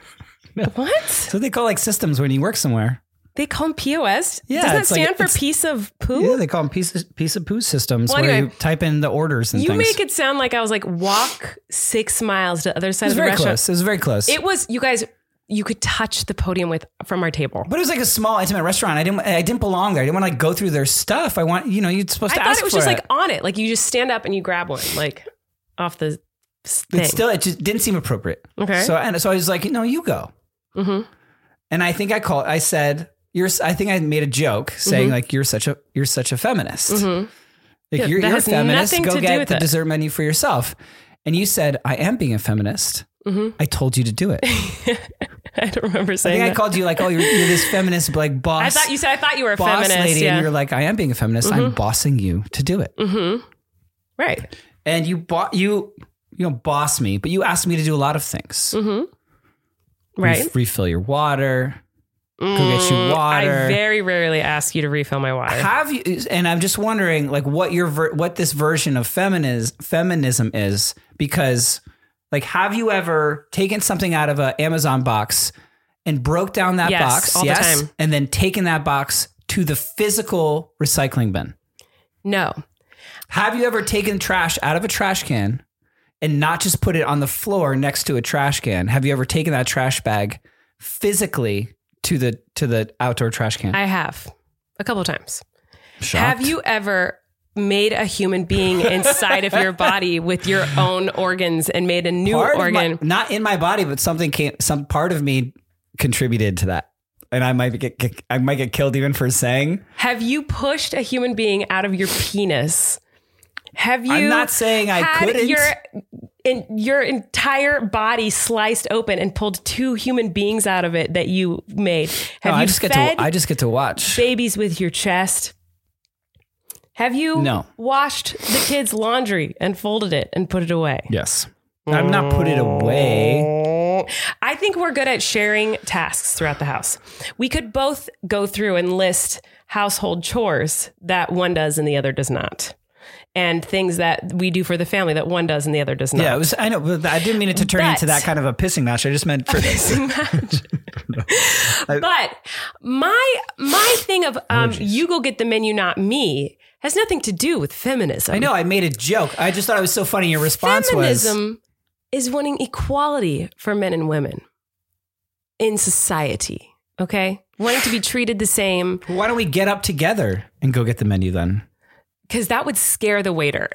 [SPEAKER 2] What?
[SPEAKER 3] So they call like systems when you work somewhere.
[SPEAKER 2] They call them P O S?
[SPEAKER 3] Yeah,
[SPEAKER 2] Doesn't that
[SPEAKER 3] it's like-
[SPEAKER 2] stand for
[SPEAKER 3] it's-
[SPEAKER 2] piece of poo?
[SPEAKER 3] Yeah, they call them piece of, piece of poo systems
[SPEAKER 2] Well,
[SPEAKER 3] where
[SPEAKER 2] anyway,
[SPEAKER 3] you type in the orders and
[SPEAKER 2] you
[SPEAKER 3] things.
[SPEAKER 2] make it sound like I was like, walk six miles to the other side
[SPEAKER 3] it was
[SPEAKER 2] of the
[SPEAKER 3] very
[SPEAKER 2] restaurant.
[SPEAKER 3] close. It was very close.
[SPEAKER 2] It was, you guys, you could touch the podium with from our table.
[SPEAKER 3] But it was like a small, intimate restaurant. I didn't. I didn't belong there. I didn't want to like go through their stuff. I want, you know, you're supposed
[SPEAKER 2] I
[SPEAKER 3] to
[SPEAKER 2] thought
[SPEAKER 3] ask
[SPEAKER 2] it was
[SPEAKER 3] for
[SPEAKER 2] just
[SPEAKER 3] it.
[SPEAKER 2] like on it. Like you just stand up and you grab one, like off the thing.
[SPEAKER 3] But still, it just didn't seem appropriate.
[SPEAKER 2] Okay.
[SPEAKER 3] So and so I was like, no, you go.
[SPEAKER 2] Mm-hmm.
[SPEAKER 3] And I think I called. I said, "You're." I think I made a joke saying
[SPEAKER 2] Mm-hmm.
[SPEAKER 3] like, "You're such a you're such a feminist.
[SPEAKER 2] Mm-hmm.
[SPEAKER 3] Like
[SPEAKER 2] Yeah,
[SPEAKER 3] you're,
[SPEAKER 2] that
[SPEAKER 3] you're a
[SPEAKER 2] has
[SPEAKER 3] feminist.
[SPEAKER 2] nothing
[SPEAKER 3] Go
[SPEAKER 2] to do
[SPEAKER 3] get
[SPEAKER 2] with
[SPEAKER 3] the
[SPEAKER 2] it."
[SPEAKER 3] dessert menu for yourself." And you said, "I am being a feminist."
[SPEAKER 2] Mm-hmm.
[SPEAKER 3] I told you to do it.
[SPEAKER 2] I don't remember
[SPEAKER 3] I
[SPEAKER 2] saying
[SPEAKER 3] think
[SPEAKER 2] that.
[SPEAKER 3] I called you like, "Oh, you're, you're this feminist like boss."
[SPEAKER 2] I thought you said I thought you were a
[SPEAKER 3] boss
[SPEAKER 2] feminist.
[SPEAKER 3] lady,
[SPEAKER 2] yeah.
[SPEAKER 3] and you're like, "I am being a feminist.
[SPEAKER 2] Mm-hmm.
[SPEAKER 3] I'm bossing you to do it."
[SPEAKER 2] Mm-hmm. Right.
[SPEAKER 3] And you bought you you know boss me, but you asked me to do a lot of things.
[SPEAKER 2] Mm-hmm. Right.
[SPEAKER 3] Re- refill your water. Go get you water.
[SPEAKER 2] I very rarely ask you to refill my water.
[SPEAKER 3] Have you? And I'm just wondering, like, what your ver- what this version of feminism feminism is, because, like, have you ever taken something out of an Amazon box and broke down that
[SPEAKER 2] Yes,
[SPEAKER 3] box,
[SPEAKER 2] all the
[SPEAKER 3] yes,
[SPEAKER 2] time.
[SPEAKER 3] and then taken that box to the physical recycling bin?
[SPEAKER 2] No.
[SPEAKER 3] Have you ever taken trash out of a trash can and not just put it on the floor next to a trash can? Have you ever taken that trash bag physically to the to the outdoor trash can?
[SPEAKER 2] I have a couple of times.
[SPEAKER 3] Shocked?
[SPEAKER 2] Have you ever made a human being inside of your body with your own organs and made a new
[SPEAKER 3] Part of
[SPEAKER 2] organ?
[SPEAKER 3] my- not in my body, but something came. Some part of me contributed to that, and I might get, get I might get killed even for saying.
[SPEAKER 2] Have you pushed a human being out of your penis? Have you?
[SPEAKER 3] I'm not saying I
[SPEAKER 2] had
[SPEAKER 3] couldn't.
[SPEAKER 2] Your in your entire body sliced open and pulled two human beings out of it that you made. Have
[SPEAKER 3] No,
[SPEAKER 2] you
[SPEAKER 3] I just
[SPEAKER 2] fed
[SPEAKER 3] get to I just get to watch.
[SPEAKER 2] babies with your chest? Have you
[SPEAKER 3] No.
[SPEAKER 2] washed the kids' laundry and folded it and put it away?
[SPEAKER 3] Yes. I'm not put it away.
[SPEAKER 2] I think we're good at sharing tasks throughout the house. We could both go through and list household chores that one does and the other does not. And things that we do for the family that one does and the other does not.
[SPEAKER 4] Yeah, it was. I know, but I didn't mean it to turn
[SPEAKER 2] But-
[SPEAKER 4] into that kind of a pissing match. I just meant for this.
[SPEAKER 2] But my my thing of um, you go get the menu, not me, has nothing to do with feminism.
[SPEAKER 4] I know. I made a joke. I just thought it was so funny. Your response was,
[SPEAKER 2] Feminism is wanting equality for men and women in society. Okay, wanting to be treated the same.
[SPEAKER 4] "Why don't we get up together and go get the menu then?"
[SPEAKER 2] Because that would scare the waiter.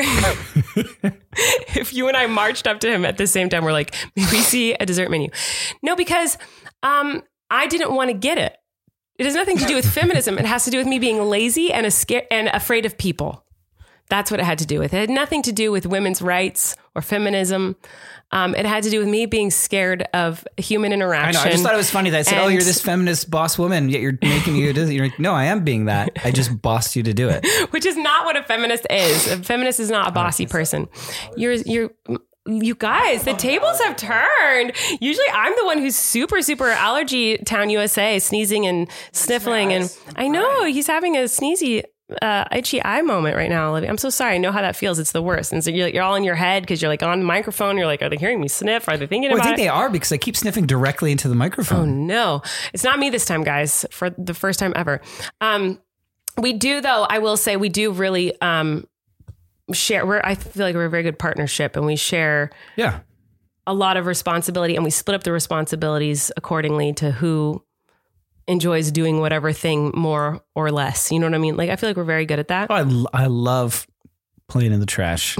[SPEAKER 2] If you and I marched up to him at the same time, we're like, may we see a dessert menu? No, because um, I didn't want to get it. It has nothing to do with feminism. It has to do with me being lazy and a scare and afraid of people. That's what it had to do with. It had nothing to do with women's rights or feminism. Um, it had to do with me being scared of human
[SPEAKER 4] I
[SPEAKER 2] interaction.
[SPEAKER 4] know. I just thought it was funny that I said, "Oh,
[SPEAKER 2] And-
[SPEAKER 4] you're this feminist boss woman, yet you're making me do this." You're like, "No, I am being that. I just bossed you to do it."
[SPEAKER 2] Which is not what a feminist is. A feminist is not a bossy person. You're, you're, you guys, the tables have turned. Usually I'm the one who's super, super allergy town U S A, sneezing and sniffling. And I know he's having a sneezy, uh, itchy eye moment right now, Olivia. I'm so sorry. I know how that feels. It's the worst. And so you're, you're all in your head because you're like on the microphone. You're like, are they hearing me sniff? Are they thinking
[SPEAKER 4] Well, I
[SPEAKER 2] about
[SPEAKER 4] think
[SPEAKER 2] it?
[SPEAKER 4] they are because I keep sniffing directly into the
[SPEAKER 2] Oh
[SPEAKER 4] microphone.
[SPEAKER 2] no, it's not me this time, guys, for the first time ever. Um, we do though. I will say we do really, um, share. We're, I feel like we're a very good partnership and we share
[SPEAKER 4] Yeah.
[SPEAKER 2] a lot of responsibility and we split up the responsibilities accordingly to who enjoys doing whatever thing more or less. You know what I mean? Like, I feel like we're very good at that.
[SPEAKER 4] Oh, I, l- I love playing in the trash.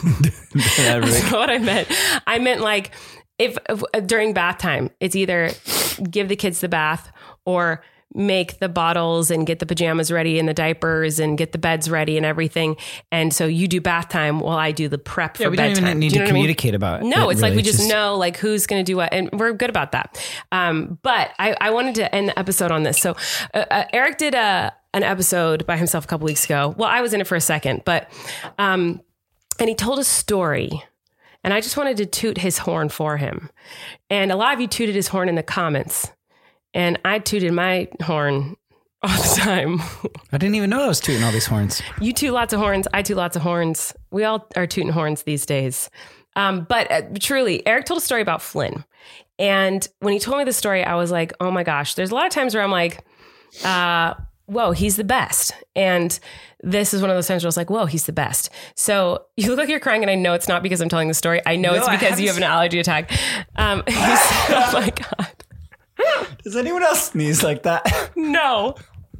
[SPEAKER 2] That's not what I meant. I meant like if, if uh, during bath time, it's either give the kids the bath or make the bottles and get the pajamas ready and the diapers and get the beds ready and everything. And so you do bath time while I do the prep for
[SPEAKER 4] Yeah, we don't
[SPEAKER 2] bedtime.
[SPEAKER 4] even need
[SPEAKER 2] Do you
[SPEAKER 4] to
[SPEAKER 2] know what I mean?
[SPEAKER 4] communicate about it.
[SPEAKER 2] No, it's like
[SPEAKER 4] really.
[SPEAKER 2] we just, know like who's going to do what, and we're good about that. Um, but I, I wanted to end the episode on this. So uh, uh, Eric did a an episode by himself a couple weeks ago. Well, I was in it for a second, but um, and he told a story. And I just wanted to toot his horn for him. And a lot of you tooted his horn in the comments. And I tooted my horn all the time.
[SPEAKER 4] I didn't even know I was tooting all these horns.
[SPEAKER 2] You toot lots of horns. I toot lots of horns. We all are tooting horns these days. Um, but uh, truly, Eric told a story about Flynn. And when he told me the story, I was like, oh my gosh, there's a lot of times where I'm like, uh, whoa, he's the best. And this is one of those times where I was like, whoa, he's the best. So you look like you're crying, and I know it's not because I'm telling the story. I know
[SPEAKER 4] No,
[SPEAKER 2] it's
[SPEAKER 4] I
[SPEAKER 2] because you have
[SPEAKER 4] haven't
[SPEAKER 2] an allergy attack. Um, he's, oh my God.
[SPEAKER 4] Does anyone else sneeze like that?
[SPEAKER 2] No.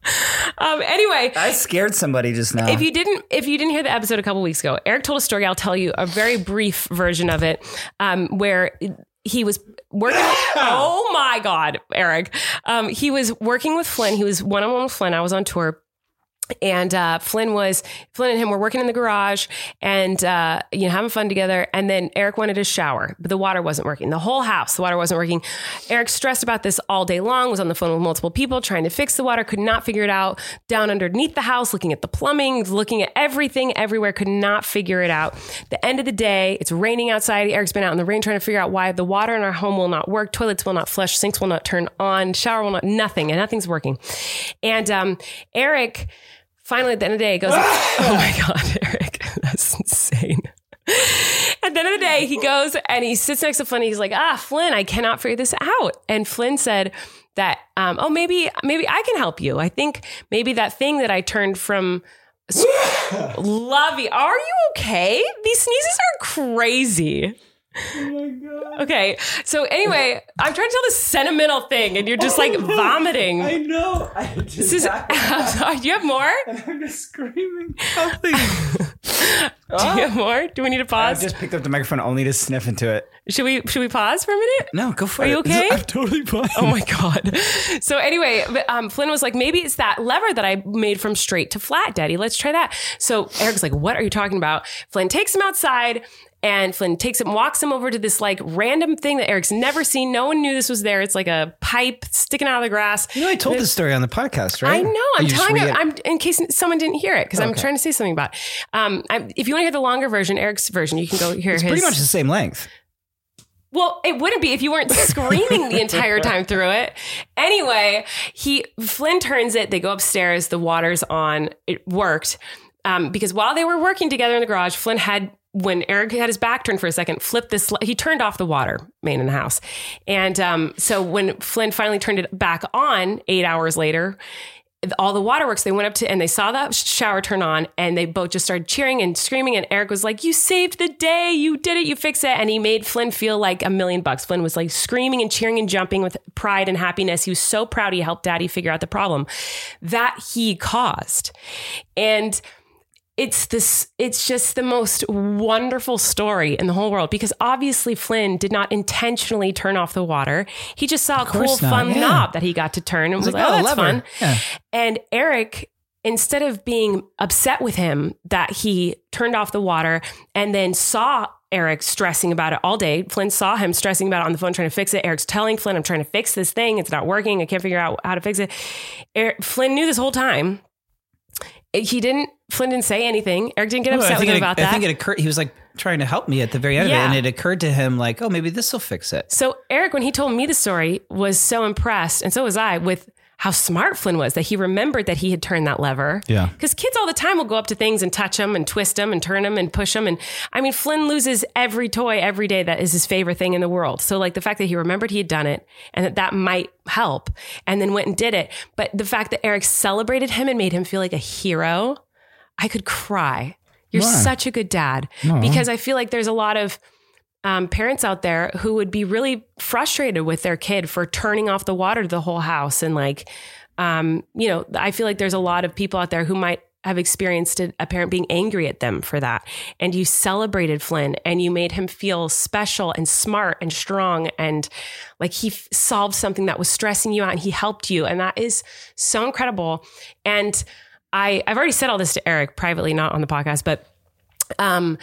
[SPEAKER 2] Um, anyway,
[SPEAKER 4] I scared somebody just now.
[SPEAKER 2] if you didn't, if you didn't hear the episode a couple weeks ago, Eric told a story. I'll tell you a very brief version of it, um, where he was working. Oh my God, Eric! Um, he was working with Flynn. He was one on one with Flynn. I was on tour. And uh, Flynn was Flynn and him were working in the garage and uh, you know having fun together. And then Eric wanted a shower, but the water wasn't working. The whole house, the water wasn't working. Eric stressed about this all day long. Was on the phone with multiple people trying to fix the water. Could not figure it out. Down underneath the house, looking at the plumbing, looking at everything, everywhere. Could not figure it out. The end of the day, it's raining outside. Eric's been out in the rain trying to figure out why the water in our home will not work. Toilets will not flush. Sinks will not turn on. Shower will not. Nothing. And nothing's working. And um, Eric. Finally, at the end of the day, he goes, oh my God, Eric, that's insane. At the end of the day, he goes and he sits next to Flynn. And he's like, ah, Flynn, I cannot figure this out. And Flynn said that, um, oh, maybe, maybe I can help you. I think maybe that thing that I turned from Lovey. Are you okay? These sneezes are crazy. Oh my God. Okay. So anyway, I'm trying to tell this sentimental thing and you're just like vomiting.
[SPEAKER 4] I know. I just
[SPEAKER 2] This is, I'm sorry, do you have more?
[SPEAKER 4] I'm just screaming. Oh, please.
[SPEAKER 2] Do you have more? Do we need to
[SPEAKER 4] I
[SPEAKER 2] pause?
[SPEAKER 4] just picked up the microphone only to sniff into it.
[SPEAKER 2] Should we should we pause for a minute?
[SPEAKER 4] No, go for
[SPEAKER 2] Are
[SPEAKER 4] it.
[SPEAKER 2] you okay?
[SPEAKER 4] I'm totally fine.
[SPEAKER 2] Oh my God. So anyway, but, um, Flynn was like, maybe it's that lever that I made from straight to flat, Daddy. Let's try that. So Eric's like, what are you talking about? Flynn takes him outside And Flynn takes him, walks him over to this like random thing that Eric's never seen. No one knew this was there. It's like a pipe sticking out of the grass.
[SPEAKER 4] You know, I told this story on the podcast, right?
[SPEAKER 2] I know. I'm
[SPEAKER 4] You just
[SPEAKER 2] telling you,
[SPEAKER 4] re-
[SPEAKER 2] I'm in case someone didn't hear it because I'm
[SPEAKER 4] Okay.
[SPEAKER 2] trying to say something about it. Um, I, if you want to hear the longer version, Eric's version, you can go hear
[SPEAKER 4] It's
[SPEAKER 2] his.
[SPEAKER 4] pretty much the same length.
[SPEAKER 2] Well, it wouldn't be if you weren't screaming the entire time through it. Anyway, he Flynn turns it. They go upstairs. The water's on. It worked um, because while they were working together in the garage, Flynn had, when Eric had his back turned for a second, flipped this. He turned off the water main in the house, and um, so when Flynn finally turned it back on, eight hours later, all the waterworks, they went up to, and they saw that shower turn on, and they both just started cheering and screaming. And Eric was like, you saved the day. You did it. You fixed it. And he made Flynn feel like a million bucks. Flynn was like screaming and cheering and jumping with pride and happiness. He was so proud he helped Daddy figure out the problem that he caused. And it's this, it's just the most wonderful story in the whole world, because obviously Flynn did not intentionally turn off the water. He just saw a cool,
[SPEAKER 4] course not,
[SPEAKER 2] fun
[SPEAKER 4] yeah.
[SPEAKER 2] knob that he got to turn and was
[SPEAKER 4] It's
[SPEAKER 2] like,
[SPEAKER 4] like,
[SPEAKER 2] oh,
[SPEAKER 4] oh,
[SPEAKER 2] that's
[SPEAKER 4] lever.
[SPEAKER 2] fun.
[SPEAKER 4] Yeah.
[SPEAKER 2] And Eric, instead of being upset with him that he turned off the water and then saw Eric stressing about it all day, Flynn saw him stressing about it on the phone, trying to fix it. Eric's telling Flynn, I'm trying to fix this thing. It's not working. I can't figure out how to fix it. Eric, Flynn knew this whole time. He didn't, Flynn didn't say anything. Eric didn't get
[SPEAKER 4] No,
[SPEAKER 2] upset
[SPEAKER 4] I
[SPEAKER 2] with
[SPEAKER 4] think
[SPEAKER 2] him
[SPEAKER 4] it,
[SPEAKER 2] about
[SPEAKER 4] I
[SPEAKER 2] that.
[SPEAKER 4] think it occurred. He was like trying to help me at the very end
[SPEAKER 2] Yeah.
[SPEAKER 4] of it, and it occurred to him like, oh, maybe this will fix it.
[SPEAKER 2] So Eric, when he told me the story, was so impressed, and so was I, with how smart Flynn was, that he remembered that he had turned that lever.
[SPEAKER 4] Yeah.
[SPEAKER 2] Because kids all the time will go up to things and touch them and twist them and turn them and push them. And I mean, Flynn loses every toy every day that is his favorite thing in the world. So like the fact that he remembered he had done it and that that might help, and then went and did it. But the fact that Eric celebrated him and made him feel like a hero, I could cry. You're
[SPEAKER 4] Why?
[SPEAKER 2] such a good dad.
[SPEAKER 4] Aw.
[SPEAKER 2] Because I feel like there's a lot of um, parents out there who would be really frustrated with their kid for turning off the water to the whole house. And like, um, you know, I feel like there's a lot of people out there who might have experienced a, a parent being angry at them for that. And you celebrated Flynn and you made him feel special and smart and strong. And like he f- solved something that was stressing you out and he helped you. And that is so incredible. And I, I've already said all this to Eric privately, not on the podcast, but um,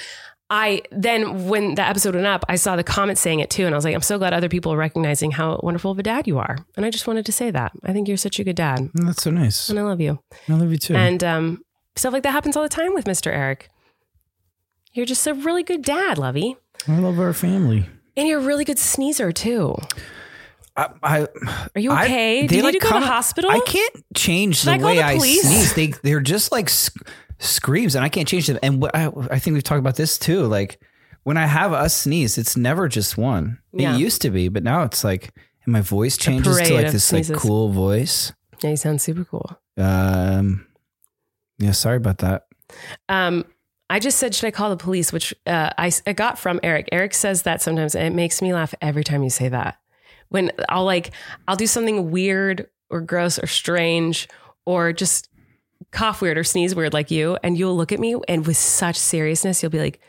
[SPEAKER 2] I then when the episode went up, I saw the comments saying it too. And I was like, I'm so glad other people are recognizing how wonderful of a dad you are. And I just wanted to say that. I think you're such a good dad
[SPEAKER 4] That's so nice.
[SPEAKER 2] and I love you.
[SPEAKER 4] I love you too.
[SPEAKER 2] And um, stuff like that happens all the time with Mister Eric. You're just a really good dad, Lovey.
[SPEAKER 4] I love our family.
[SPEAKER 2] And you're a really good sneezer too.
[SPEAKER 4] I, I,
[SPEAKER 2] Are you
[SPEAKER 4] I-
[SPEAKER 2] okay?
[SPEAKER 4] they,
[SPEAKER 2] Do you
[SPEAKER 4] like,
[SPEAKER 2] need to go
[SPEAKER 4] come-
[SPEAKER 2] to the hospital?
[SPEAKER 4] I can't change
[SPEAKER 2] Should I
[SPEAKER 4] the
[SPEAKER 2] call
[SPEAKER 4] way
[SPEAKER 2] the
[SPEAKER 4] I
[SPEAKER 2] police?
[SPEAKER 4] sneeze. They they're just like sc- screams, and I can't change them. And what I, I think we've talked about this too. Like when I have us sneeze, it's never just one.
[SPEAKER 2] Yeah.
[SPEAKER 4] It used to be, but now it's like, and my voice changes to
[SPEAKER 2] parade
[SPEAKER 4] like
[SPEAKER 2] of
[SPEAKER 4] this like
[SPEAKER 2] sneezes.
[SPEAKER 4] cool voice.
[SPEAKER 2] Yeah, you sound super cool.
[SPEAKER 4] Um, yeah, sorry about that.
[SPEAKER 2] Um, I just said, should I call the police? Which uh, I, I got from Eric. Eric says that sometimes, and it makes me laugh every time you say that. When I'll like, I'll do something weird or gross or strange or just cough weird or sneeze weird like you, and you'll look at me and with such seriousness, you'll be like,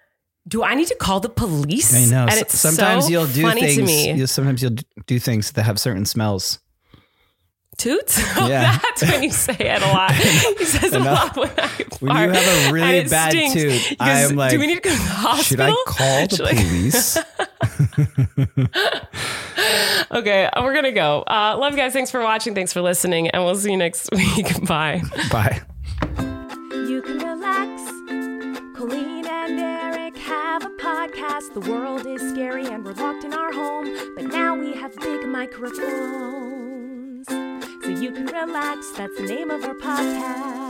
[SPEAKER 2] do I need to call the police?
[SPEAKER 4] I know.
[SPEAKER 2] And
[SPEAKER 4] S-
[SPEAKER 2] it's
[SPEAKER 4] sometimes
[SPEAKER 2] so
[SPEAKER 4] you'll do
[SPEAKER 2] funny
[SPEAKER 4] things.
[SPEAKER 2] to me.
[SPEAKER 4] You'll, sometimes you'll d- do things that have certain smells.
[SPEAKER 2] Toots? Oh,
[SPEAKER 4] Yeah.
[SPEAKER 2] that's when you say it a lot. He says it a
[SPEAKER 4] Enough.
[SPEAKER 2] lot when I fart.
[SPEAKER 4] When you have a
[SPEAKER 2] and
[SPEAKER 4] really
[SPEAKER 2] it
[SPEAKER 4] bad
[SPEAKER 2] stinks.
[SPEAKER 4] toot,
[SPEAKER 2] He goes,
[SPEAKER 4] I am like,
[SPEAKER 2] do we need to go to the hospital?
[SPEAKER 4] should I call the
[SPEAKER 2] Should I-
[SPEAKER 4] police?
[SPEAKER 2] Okay, we're going to go. Uh, love you guys. Thanks for watching. Thanks for listening. And we'll see you next week. Bye.
[SPEAKER 4] Bye.
[SPEAKER 1] You can relax. Colleen and Eric have a podcast. The world is scary and we're locked in our home. But now we have big microphones. So you can relax. That's the name of our podcast.